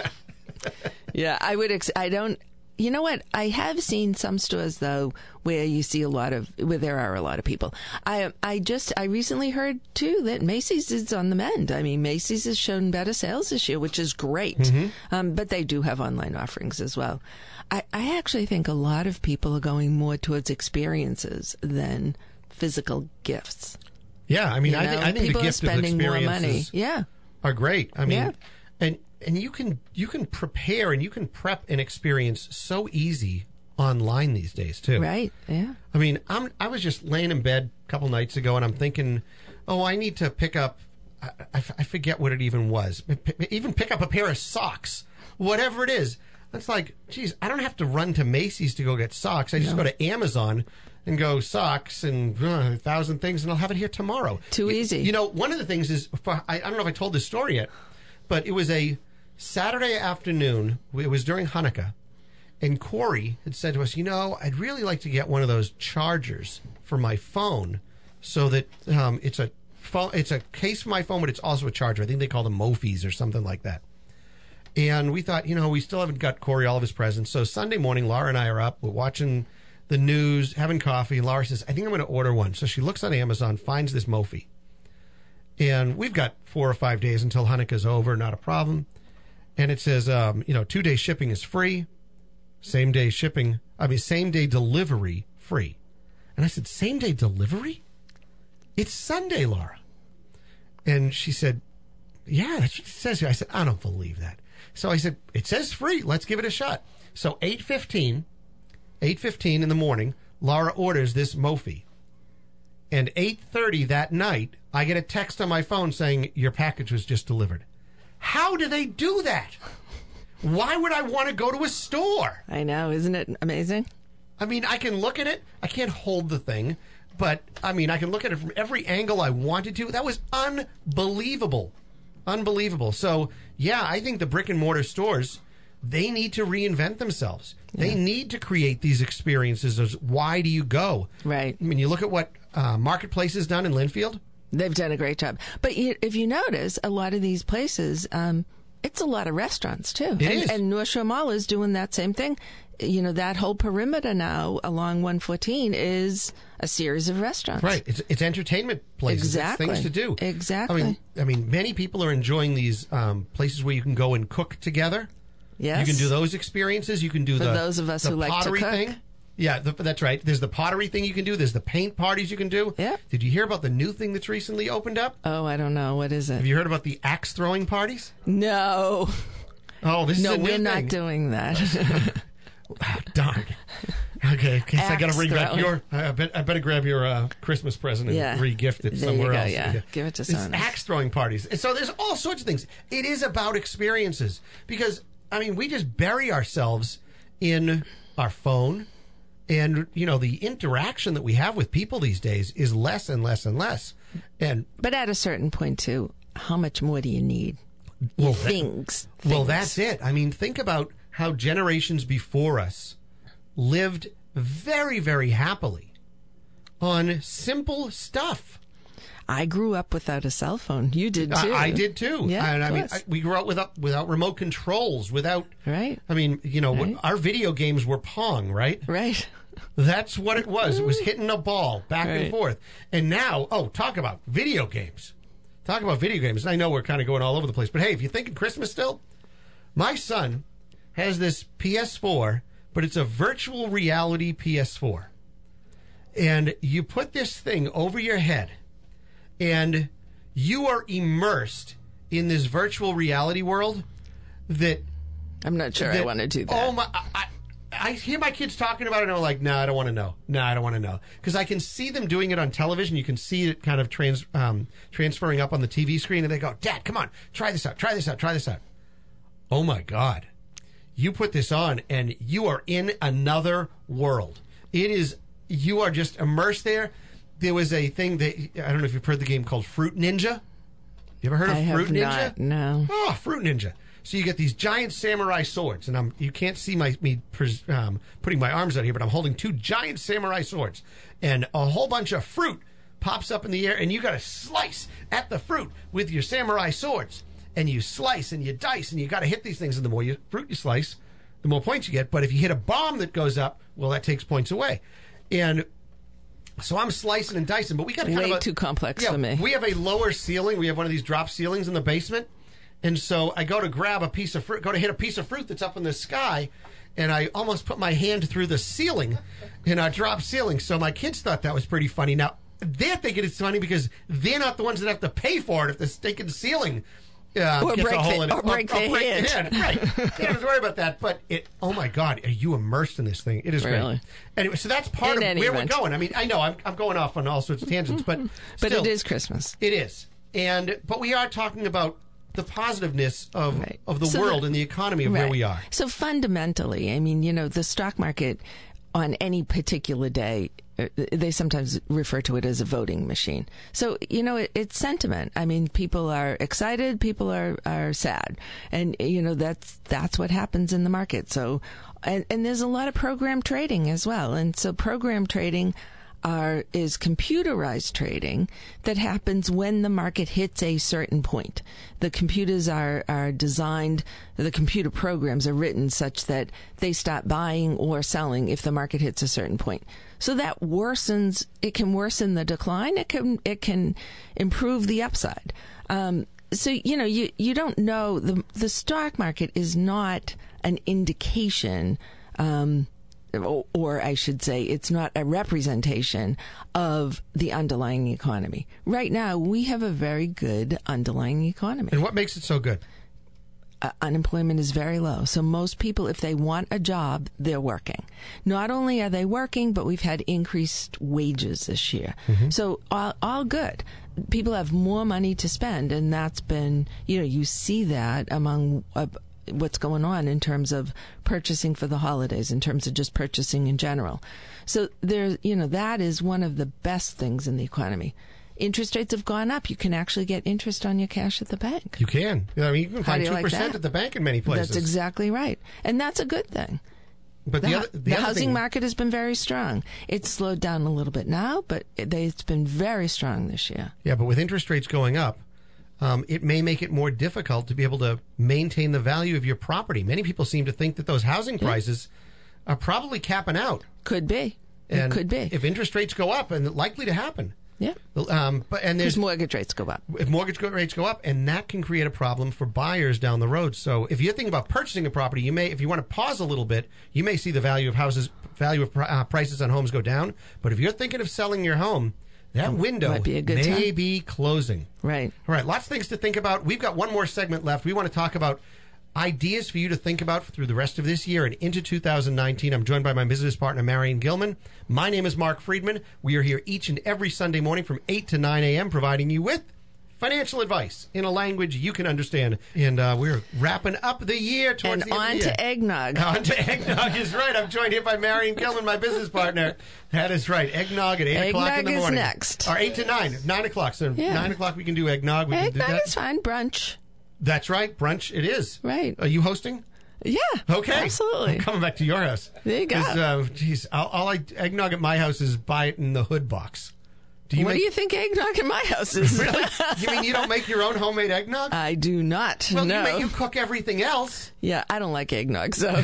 Yeah, I don't. You know what? I have seen some stores though where you see where there are a lot of people. I recently heard too that Macy's is on the mend. Macy's has shown better sales this year, which is great. Mm-hmm. But they do have online offerings as well. I actually think a lot of people are going more towards experiences than physical gifts. Yeah, I think people the gift are spending of experiences more money. Yeah. Are great. And you can prepare and you can prep an experience so easy online these days too. Right. Yeah. I was just laying in bed a couple nights ago and I'm thinking, I need to pick up. I forget what it even was. Even pick up a pair of socks, whatever it is. It's like, geez, I don't have to run to Macy's to go get socks. I just go to Amazon and go socks and 1,000 things, and I'll have it here tomorrow. Too easy. One of the things is, I don't know if I told this story yet, but it was a Saturday afternoon. It was during Hanukkah, and Corey had said to us, I'd really like to get one of those chargers for my phone so that it's a case for my phone, but it's also a charger. I think they call them Mophis or something like that. And we thought, we still haven't got Corey all of his presents. So Sunday morning, Laura and I are up. We're watching the news, having coffee. And Laura says, I think I'm going to order one. So she looks on Amazon, finds this Mophie. And we've got 4 or 5 days until Hanukkah's over, not a problem. And it says, 2-day shipping is free. Same day delivery free. And I said, same day delivery? It's Sunday, Laura. And she said, yeah, that's what it says here. I said, I don't believe that. So I said, it says free. Let's give it a shot. So 8:15 in the morning, Laura orders this Mophie. And 8:30 that night, I get a text on my phone saying, your package was just delivered. How do they do that? Why would I want to go to a store? I know. Isn't it amazing? I can look at it. I can't hold the thing. But, I can look at it from every angle I wanted to. That was unbelievable. Unbelievable. So, yeah, I think the brick and mortar stores, they need to reinvent themselves. Yeah. They need to create these experiences of why do you go? Right. You look at what Marketplace has done in Linfield. They've done a great job. But if you notice, a lot of these places, it's a lot of restaurants, too. It is. And North Shore Mall is doing that same thing. You know, that whole perimeter now along 114 is a series of restaurants. Right. It's entertainment places. Exactly. It's things to do. Exactly. I mean, many people are enjoying these places where you can go and cook together. Yes. You can do those experiences. You can do For those of us the who like to pottery cook. thing. Yeah, that's right. There's the pottery thing you can do. There's the paint parties you can do. Yeah. Did you hear about the new thing that's recently opened up? Oh, I don't know. What is it? Have you heard about the axe throwing parties? No. Oh, this is a new we're thing. not doing that. Oh, darn. Okay, guess I got to bring back throwing. your. I better grab your Christmas present and re-gift it There somewhere you go, else. yeah. Give it to It's someone else. axe throwing parties. And so there's all sorts of things. It is about experiences because I mean we just bury ourselves in our phone, and you know the interaction that we have with people these days is less and less and less. And But at a certain point, too, how much more do you need? well, Things. Well, that's it. I mean, think about how generations before us lived very, very happily on simple stuff. I grew up without a cell phone. You did, too. I did too. Yeah, and of I mean, course. we grew up without remote controls, without. Right. I mean, you know, Right. our video games were Pong, right? Right. That's what it was. It was hitting a ball back and Right. forth. And now, talk about video games. Talk about video games. And I know we're kind of going all over the place, but hey, if you're thinking Christmas still, my son has this PS4, but it's a virtual reality PS4. And you put this thing over your head, and you are immersed in this virtual reality world that I'm not sure I want to do that. Oh my! I hear my kids talking about it, and I'm like, no, I don't want to know. No, I don't want to know, because I can see them doing it on television. You can see it kind of transferring up on the TV screen, and they go, "Dad, come on, try this out, try this out, try this out." Oh my God! You put this on, and you are in another world. It is. You are just immersed there. There was a thing that I don't know if you've heard the game called Fruit Ninja. You ever heard of I Fruit have Ninja? not, no. Oh, Fruit Ninja. So you get these giant samurai swords, and you can't see me putting my arms out here, but I'm holding two giant samurai swords, and a whole bunch of fruit pops up in the air, and you got to slice at the fruit with your samurai swords, and you slice and you dice, and you got to hit these things, and the more fruit you slice, the more points you get. But if you hit a bomb that goes up, well, that takes points away, and so I'm slicing and dicing, but we got Way too complex for me. We have a lower ceiling. We have one of these drop ceilings in the basement. And so I go to grab a piece of fruit, go to hit a piece of fruit that's up in the sky, and I almost put my hand through the ceiling in our drop ceiling. So my kids thought that was pretty funny. Now, they're thinking it's funny because they're not the ones that have to pay for it if the stinking ceiling Or gets break a hole in it. or break their head. Right. They don't have to worry about that. But oh my God, are you immersed in this thing? It is Really? great. Anyway, so that's part In of any where event. we're going. I mean, I know I'm going off on all sorts of tangents, but But still, it is Christmas. it is. But we are talking about the positiveness of Right. the So world the- and the economy of where Right. we are. So fundamentally, I mean, you know, the stock market on any particular day, they sometimes refer to it as a voting machine. So, you know, it's sentiment. I mean, people are excited, people are sad. And, you know, that's what happens in the market. So, and there's a lot of program trading as well. And so program trading is computerized trading that happens when the market hits a certain point. The computers are designed, the computer programs are written such that they stop buying or selling if the market hits a certain point. So that worsens, it can worsen the decline, it can improve the upside. So, you know, you don't know, the stock market is not an indication, or I should say, it's not a representation of the underlying economy. Right now, we have a very good underlying economy. And what makes it so good? Unemployment is very low. So most people, if they want a job, they're working. Not only are they working, but we've had increased wages this year. Mm-hmm. So all good. People have more money to spend, and that's been, you know, you see that among what's going on in terms of purchasing for the holidays, in terms of just purchasing in general. So there, you know, that is one of the best things in the economy. Interest rates have gone up. You can actually get interest on your cash at the bank. You can. I mean, you can How find do you 2% like that? at the bank in many places. That's exactly right. And that's a good thing. But The other housing thing, market has been very strong. It's slowed down a little bit now, but it's been very strong this year. Yeah, but with interest rates going up, it may make it more difficult to be able to maintain the value of your property. Many people seem to think that those housing prices are probably capping out. Could be. And It could be. if interest rates go up, and likely to happen. Yeah. And Because there's mortgage rates go up. if mortgage rates go up, and that can create a problem for buyers down the road. So if you're thinking about purchasing a property, you may, if you want to pause a little bit, you may see the value of prices on homes go down. But if you're thinking of selling your home, that window Might be a good may time. be closing. Right. All right, lots of things to think about. We've got one more segment left. We want to talk about ideas for you to think about through the rest of this year and into 2019. I'm joined by my business partner, Marion Gilman. My name is Mark Friedman. We are here each and every Sunday morning from 8 to 9 a.m. providing you with financial advice in a language you can understand. And we're wrapping up the year towards And the end on of the year. to eggnog. On to eggnog is right. I'm joined here by Marion Gilman, my business partner. That is right. Eggnog at 8 o'clock in the Eggnog is morning. next. Or 8 to 9. 9 o'clock. So Yeah. 9 o'clock we can do eggnog. We can do Eggnog that. is fine. Brunch. That's right. Brunch it is. Right. Are you hosting? Yeah. Okay. Absolutely. I'm coming back to your house. There you go. 'Cause, geez, all I eggnog at my house is buy it in the hood box. What do you think eggnog in my house is? Really? You mean you don't make your own homemade eggnog? I do not. Well, no. you cook everything else. Yeah, I don't like eggnog, so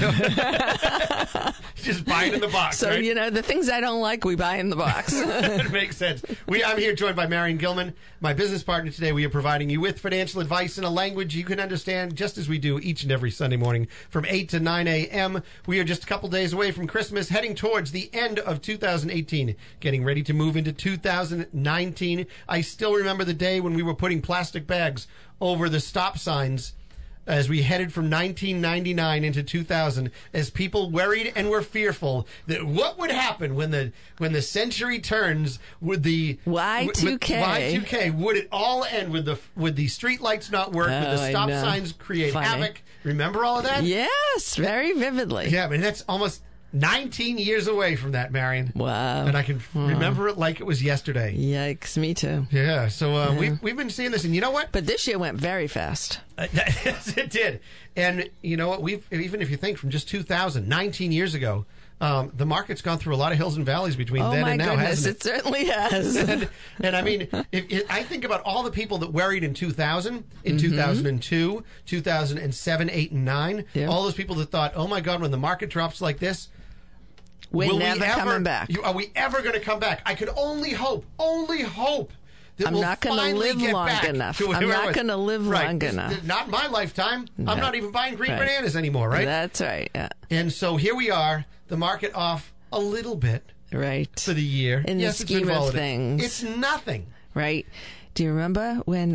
Just buy it in the box, so right? you know the things I don't like, we buy in the box. That makes sense. I'm here joined by Marion Gilman, my business partner today. We are providing you with financial advice in a language you can understand, just as we do each and every Sunday morning from 8 to 9 a.m. We are just a couple days away from Christmas, heading towards the end of 2018, getting ready to move into 2019. I still remember the day when we were putting plastic bags over the stop signs as we headed from 1999 into 2000, as people worried and were fearful that what would happen when the century turns with the Y2K. Y2K, would it all end with the street lights not work, would the I stop know. signs create Funny. havoc? Remember all of that? Yes, very vividly. Yeah, but that's almost 19 years away from that, Marion. Wow. And I can remember it like it was yesterday. Yikes, me too. Yeah, so we've been seeing this, and you know what? But this year went very fast. Yes, it did. And you know what? Even if you think from just 2000, 19 years ago, the market's gone through a lot of hills and valleys between then and now, goodness, hasn't it certainly has. and I mean, I think about all the people that worried in 2000, in 2002, 2007, 8, and 9, Yeah. all those people that thought, oh my God, when the market drops like this, We're will never we ever, coming back. Are we ever going to come back? I could only hope that I'm we'll not gonna finally live get long back enough. to I'm where it not was. gonna live Right. long This- enough. Not in my lifetime. I'm not even buying green Right. bananas anymore, right? That's right. Yeah. And so here we are, the market off a little bit Right. for the year. In the Yes, it's been scheme of volatile. things. It's nothing. Right. Do you remember when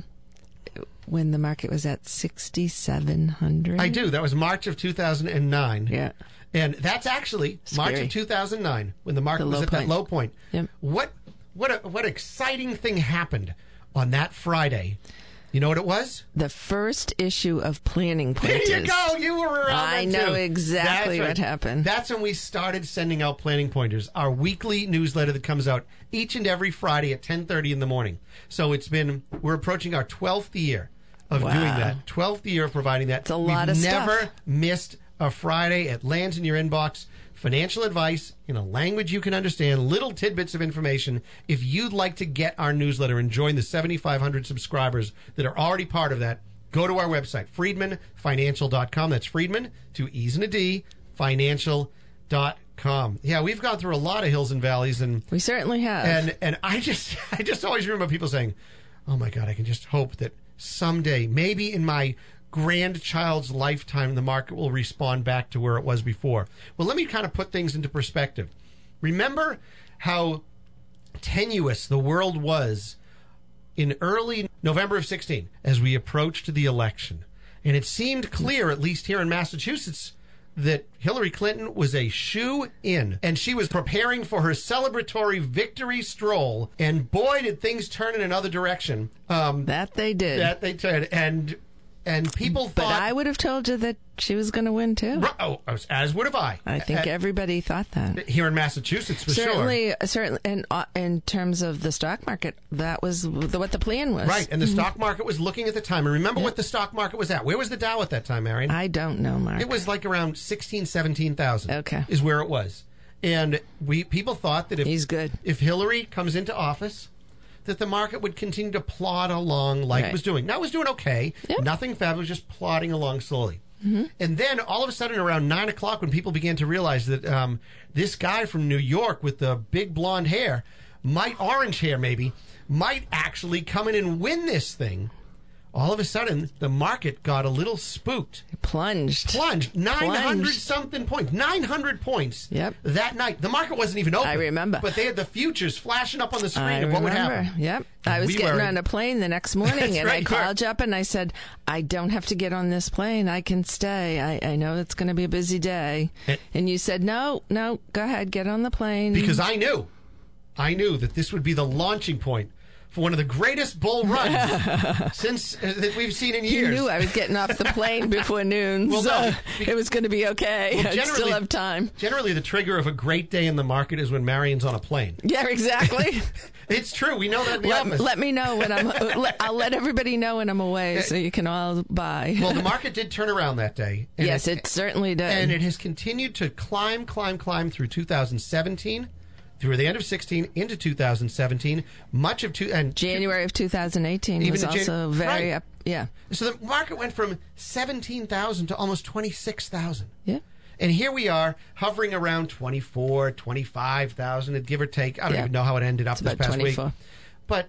the market was at 6,700? I do. That was March of 2009. Yeah. And that's actually March Scary. of 2009 when the market The was low at that point. low point. Yep. What exciting thing happened on that Friday? You know what it was? The first issue of Planning Pointers. There you go. You were around I then, know too. exactly That's what happened. That's when we started sending out Planning Pointers, our weekly newsletter that comes out each and every Friday at 10:30 in the morning. So we're approaching our 12th year of Wow. doing that. 12th year of providing that. It's a lot We've of never stuff. missed a Friday. It lands in your inbox. Financial advice in a language you can understand, little tidbits of information. If you'd like to get our newsletter and join the 7,500 subscribers that are already part of that, go to our website, friedmanfinancial.com. That's Friedman, 2 E's and a D, financial.com. Yeah, we've gone through a lot of hills and valleys, and We certainly have. and I just always remember people saying, "Oh my God, I can just hope that someday, maybe in my grandchild's lifetime, the market will respond back to where it was before." Well, let me kind of put things into perspective. Remember how tenuous the world was in early November of 16 as we approached the election. And it seemed clear, at least here in Massachusetts, that Hillary Clinton was a shoe-in, and she was preparing for her celebratory victory stroll, and boy, did things turn in another direction. That they did. That they turned, and And people thought... But I would have told you that she was going to win, too. Oh, as would have I. I think everybody thought that. Here in Massachusetts, for Certainly, sure. and in terms of the stock market, that was what the plan was. Right, and the stock market was looking at the time. And remember what the stock market was at. Where was the Dow at that time, Marion? I don't know, Mark. It was like around 16,000, 17,000. Okay. Is where it was. And people thought that He's good. if Hillary comes into office, that the market would continue to plod along like it was doing. Now, it was doing okay. Yep. Nothing fabulous, just plodding along slowly. Mm-hmm. And then, all of a sudden, around 9 o'clock, when people began to realize that this guy from New York with the big blonde hair, orange hair maybe, might actually come in and win this thing, all of a sudden, the market got a little spooked. Plunged. 900-something points. 900 points that night. The market wasn't even open. I remember. But they had the futures flashing up on the screen of what would happen. Yep. I was getting on a plane the next morning, and I called you up and I said, I don't have to get on this plane. I can stay. I know it's going to be a busy day. And you said, no, go ahead, get on the plane. Because I knew that this would be the launching point for one of the greatest bull runs that we've seen in years. You knew I was getting off the plane before noon, well, so it was going to be okay. Well, I'd still have time. Generally, the trigger of a great day in the market is when Marion's on a plane. Yeah, exactly. It's true. We know that in the office. Let me know when I'll let everybody know when I'm away so you can all buy. Well, the market did turn around that day. Yes, it certainly did. And it has continued to climb through 2017. Through the end of 16 into 2017, much of January of 2018 was also very up. Yeah. So the market went from 17,000 to almost 26,000. Yeah. And here we are hovering around 24, 25,000, give or take. I don't even know how it ended up this past 24. Week. But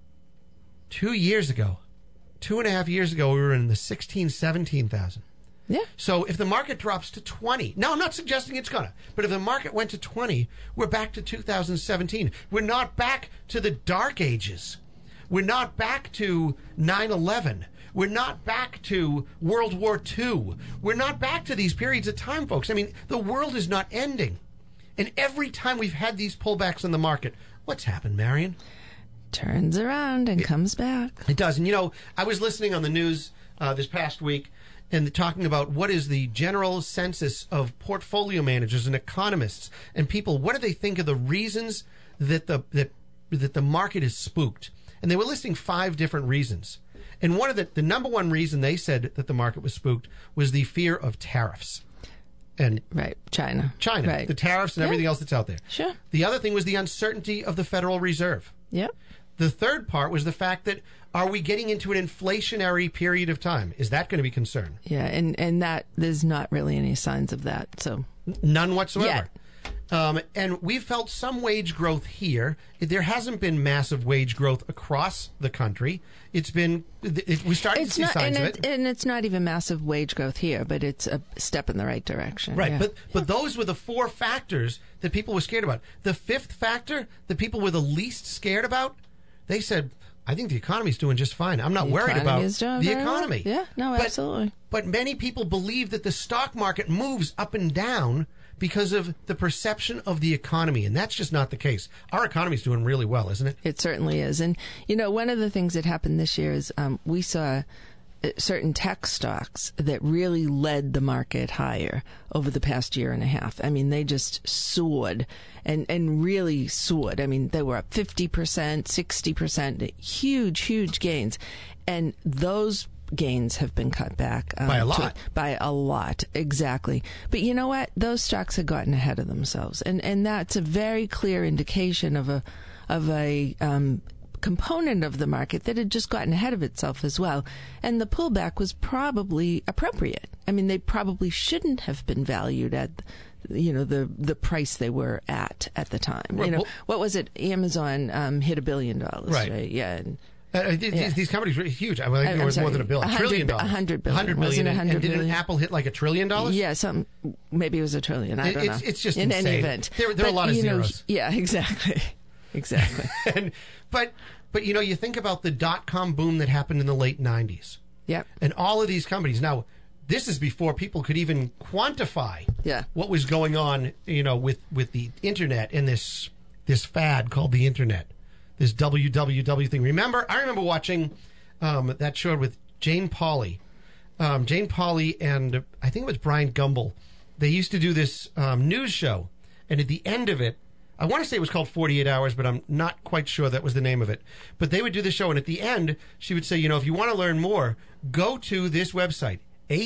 2 years ago, 2.5 years ago, we were in the 16, 17,000. Yeah. So if the market drops to 20, now I'm not suggesting it's going to, but if the market went to 20, we're back to 2017. We're not back to the dark ages. We're not back to 9/11. We're not back to World War II. We're not back to these periods of time, folks. I mean, the world is not ending. And every time we've had these pullbacks in the market, what's happened, Marion? Turns around and comes back. It does. And, I was listening on the news this past week, and talking about what is the general census of portfolio managers and economists and people. What do they think of the reasons that the market is spooked? And they were listing 5 different reasons. And one of the number one reason they said that the market was spooked was the fear of tariffs. And China, right. The tariffs and everything else that's out there. Sure. The other thing was the uncertainty of the Federal Reserve. Yep. The third part was the fact that, are we getting into an inflationary period of time? Is that going to be concerned? Yeah, and that there's not really any signs of that. So none whatsoever. And we've felt some wage growth here. There hasn't been massive wage growth across the country. It's been we started to see signs of it, and it's not even massive wage growth here, but it's a step in the right direction. Right, yeah. But those were the 4 factors that people were scared about. The 5th factor that people were the least scared about, they said, I think the economy's doing just fine. I'm not worried about the economy. Well. Yeah, no, absolutely. But many people believe that the stock market moves up and down because of the perception of the economy, and that's just not the case. Our economy's doing really well, isn't it? It certainly is. And, one of the things that happened this year is we saw certain tech stocks that really led the market higher over the past year and a half. I mean, they just soared and really soared. I mean, they were up 50%, 60%, huge gains. And those gains have been cut back. By a lot. By a lot, exactly. But you know what? Those stocks have gotten ahead of themselves. And that's a very clear indication of a component of the market that had just gotten ahead of itself as well. And the pullback was probably appropriate. I mean, they probably shouldn't have been valued at, the price they were at the time. What was it? Amazon hit $1 billion, right? Yeah. And these companies were huge. I think it was more than $1 billion. $1 trillion. $100 billion. $100 billion. And didn't Apple hit like $1 trillion? Yeah, maybe it was $1 trillion. I don't know. It's just in insane. any event. There are a lot of zeros. Yeah, exactly. But you think about the dot-com boom that happened in the late 90s. Yep. And all of these companies. Now, this is before people could even quantify what was going on, with the internet and this fad called the internet. This www thing. I remember watching that show with Jane Pauley, Jane Pauley and I think it was Brian Gumbel, they used to do this news show. And at the end of it, I want to say it was called 48 Hours, but I'm not quite sure that was the name of it. But they would do the show, and at the end, she would say, if you want to learn more, go to this website,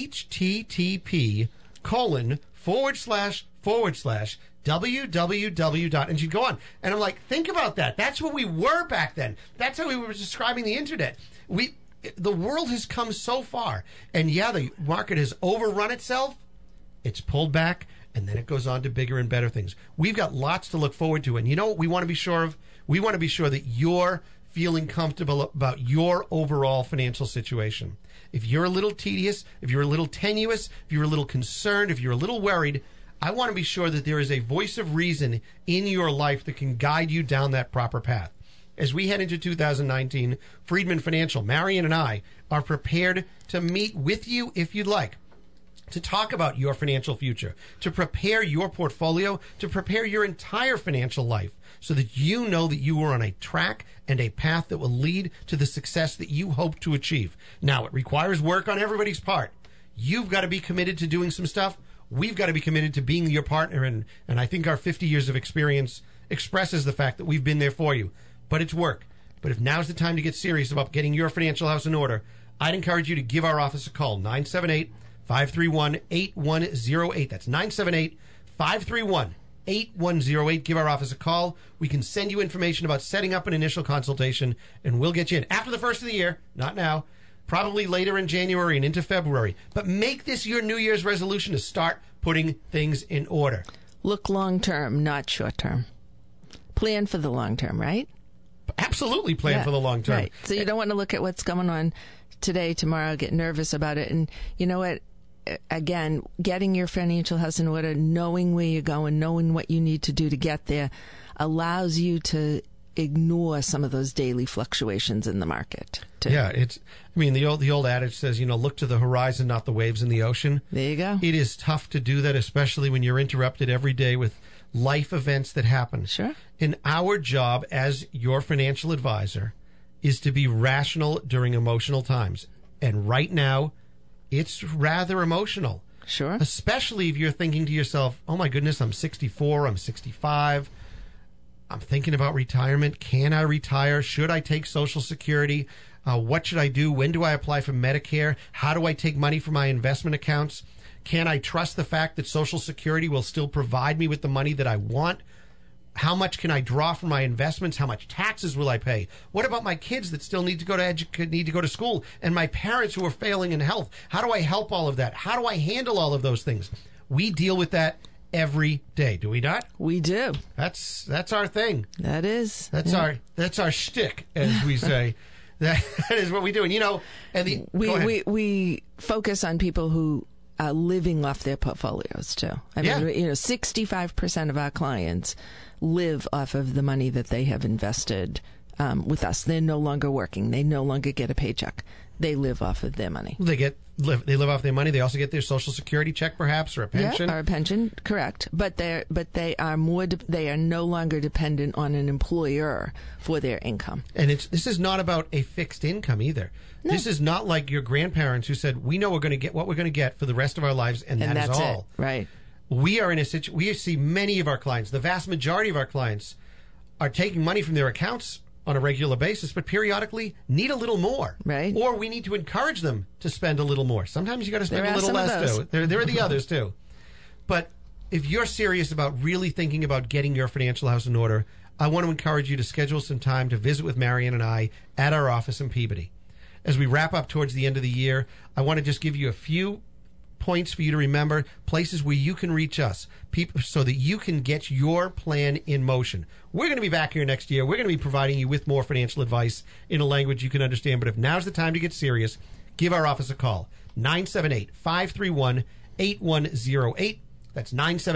http://www. And she'd go on. And I'm like, think about that. That's what we were back then. That's how we were describing the internet. The world has come so far. And yeah, the market has overrun itself. It's pulled back. And then it goes on to bigger and better things. We've got lots to look forward to. And you know what we want to be sure of? We want to be sure that you're feeling comfortable about your overall financial situation. If you're a little tedious, if you're a little tenuous, if you're a little concerned, if you're a little worried, I want to be sure that there is a voice of reason in your life that can guide you down that proper path. As we head into 2019, Friedman Financial, Marion and I, are prepared to meet with you if you'd like, to talk about your financial future, to prepare your portfolio, to prepare your entire financial life so that you know that you are on a track and a path that will lead to the success that you hope to achieve. Now, it requires work on everybody's part. You've got to be committed to doing some stuff. We've got to be committed to being your partner, and I think our 50 years of experience expresses the fact that we've been there for you. But it's work. But if now's the time to get serious about getting your financial house in order, I'd encourage you to give our office a call, 978-531-8108. That's 978-531-8108. Give our office a call. We can send you information about setting up an initial consultation, and we'll get you in. After the first of the year, not now, probably later in January and into February. But make this your New Year's resolution to start putting things in order. Look long term, not short term. Plan for the long term, right? Absolutely plan for the long term. Right. So you don't want to look at what's going on today, tomorrow, get nervous about it. And you know what? Again, getting your financial house in order, knowing where you're going, knowing what you need to do to get there, allows you to ignore some of those daily fluctuations in the market. Yeah, the old adage says, look to the horizon, not the waves in the ocean. There you go. It is tough to do that, especially when you're interrupted every day with life events that happen. Sure. And our job as your financial advisor is to be rational during emotional times. And right now, it's rather emotional. Sure. Especially if you're thinking to yourself, oh my goodness, I'm 64, I'm 65. I'm thinking about retirement. Can I retire? Should I take Social Security? What should I do? When do I apply for Medicare? How do I take money from my investment accounts? Can I trust the fact that Social Security will still provide me with the money that I want? How much can I draw from my investments? How much taxes will I pay? What about my kids that still need to go to school, and my parents who are failing in health? How do I help all of that? How do I handle all of those things? We deal with that every day, do we not? We do. That's our thing. That is. That's our shtick, as we say. That is what we do. And we focus on people who are living off their portfolios too. I mean, 65% of our clients live off of the money that they have invested with us. They're no longer working. They no longer get a paycheck. They live off of their money. They live off their money. They also get their Social Security check, perhaps, or a pension. Yeah, or a pension, correct. But they are no longer dependent on an employer for their income. And this is not about a fixed income either. No. This is not like your grandparents who said, we know we're going to get what we're going to get for the rest of our lives, and that is all. It. Right. We are in a situation. We see many of our clients, the vast majority of our clients, are taking money from their accounts on a regular basis, but periodically need a little more. Right. Or we need to encourage them to spend a little more. Sometimes you got to spend a little less too. There are the others too. But if you're serious about really thinking about getting your financial house in order, I want to encourage you to schedule some time to visit with Marianne and I at our office in Peabody. As we wrap up towards the end of the year, I want to just give you a few points for you to remember, places where you can reach us, people, so that you can get your plan in motion. We're going to be back here next year. We're going to be providing you with more financial advice in a language you can understand. But if now's the time to get serious, give our office a call. 978-531-8108. That's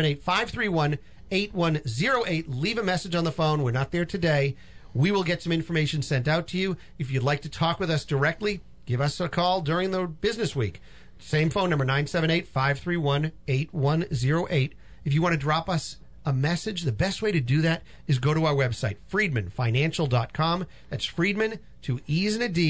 978-531-8108. Leave a message on the phone. We're not there today. We will get some information sent out to you. If you'd like to talk with us directly, give us a call during the business week. Same phone number, 978-531-8108. If you want to drop us a message, the best way to do that is go to our website, friedmanfinancial.com. That's Friedman, to E's and a D,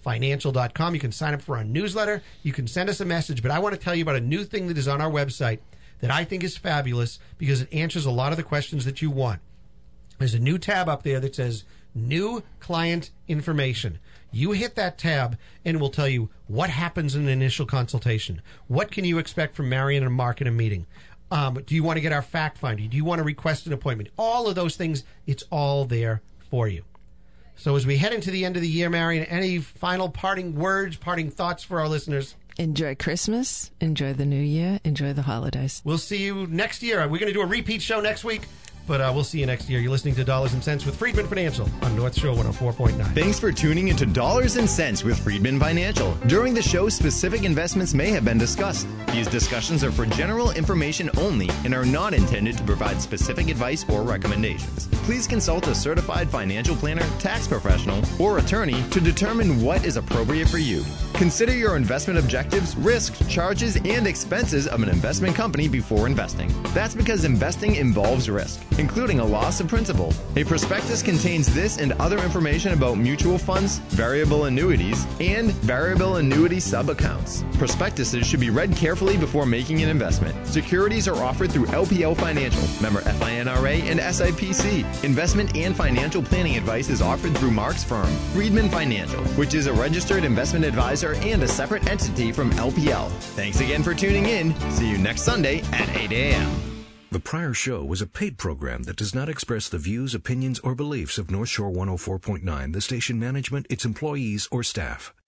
freedmanfinancial.com. You can sign up for our newsletter. You can send us a message. But I want to tell you about a new thing that is on our website that I think is fabulous because it answers a lot of the questions that you want. There's a new tab up there that says New Client Information. You hit that tab and it will tell you what happens in an initial consultation. What can you expect from Marion and Mark in a meeting? Do you want to get our fact finder? Do you want to request an appointment? All of those things, it's all there for you. So as we head into the end of the year, Marion, any final parting words, parting thoughts for our listeners? Enjoy Christmas, enjoy the new year, enjoy the holidays. We'll see you next year. We're going to do a repeat show next week, but we'll see you next year. You're listening to Dollars and Cents with Friedman Financial on North Shore 104.9. Thanks for tuning into Dollars and Cents with Friedman Financial. During the show, specific investments may have been discussed. These discussions are for general information only and are not intended to provide specific advice or recommendations. Please consult a certified financial planner, tax professional, or attorney to determine what is appropriate for you. Consider your investment objectives, risks, charges, and expenses of an investment company before investing. That's because investing involves risk, including a loss of principal. A prospectus contains this and other information about mutual funds, variable annuities, and variable annuity sub-accounts. Prospectuses should be read carefully before making an investment. Securities are offered through LPL Financial, member FINRA and SIPC. Investment and financial planning advice is offered through Mark's firm, Friedman Financial, which is a registered investment advisor and a separate entity from LPL. Thanks again for tuning in. See you next Sunday at 8 a.m. The prior show was a paid program that does not express the views, opinions, or beliefs of North Shore 104.9, the station management, its employees, or staff.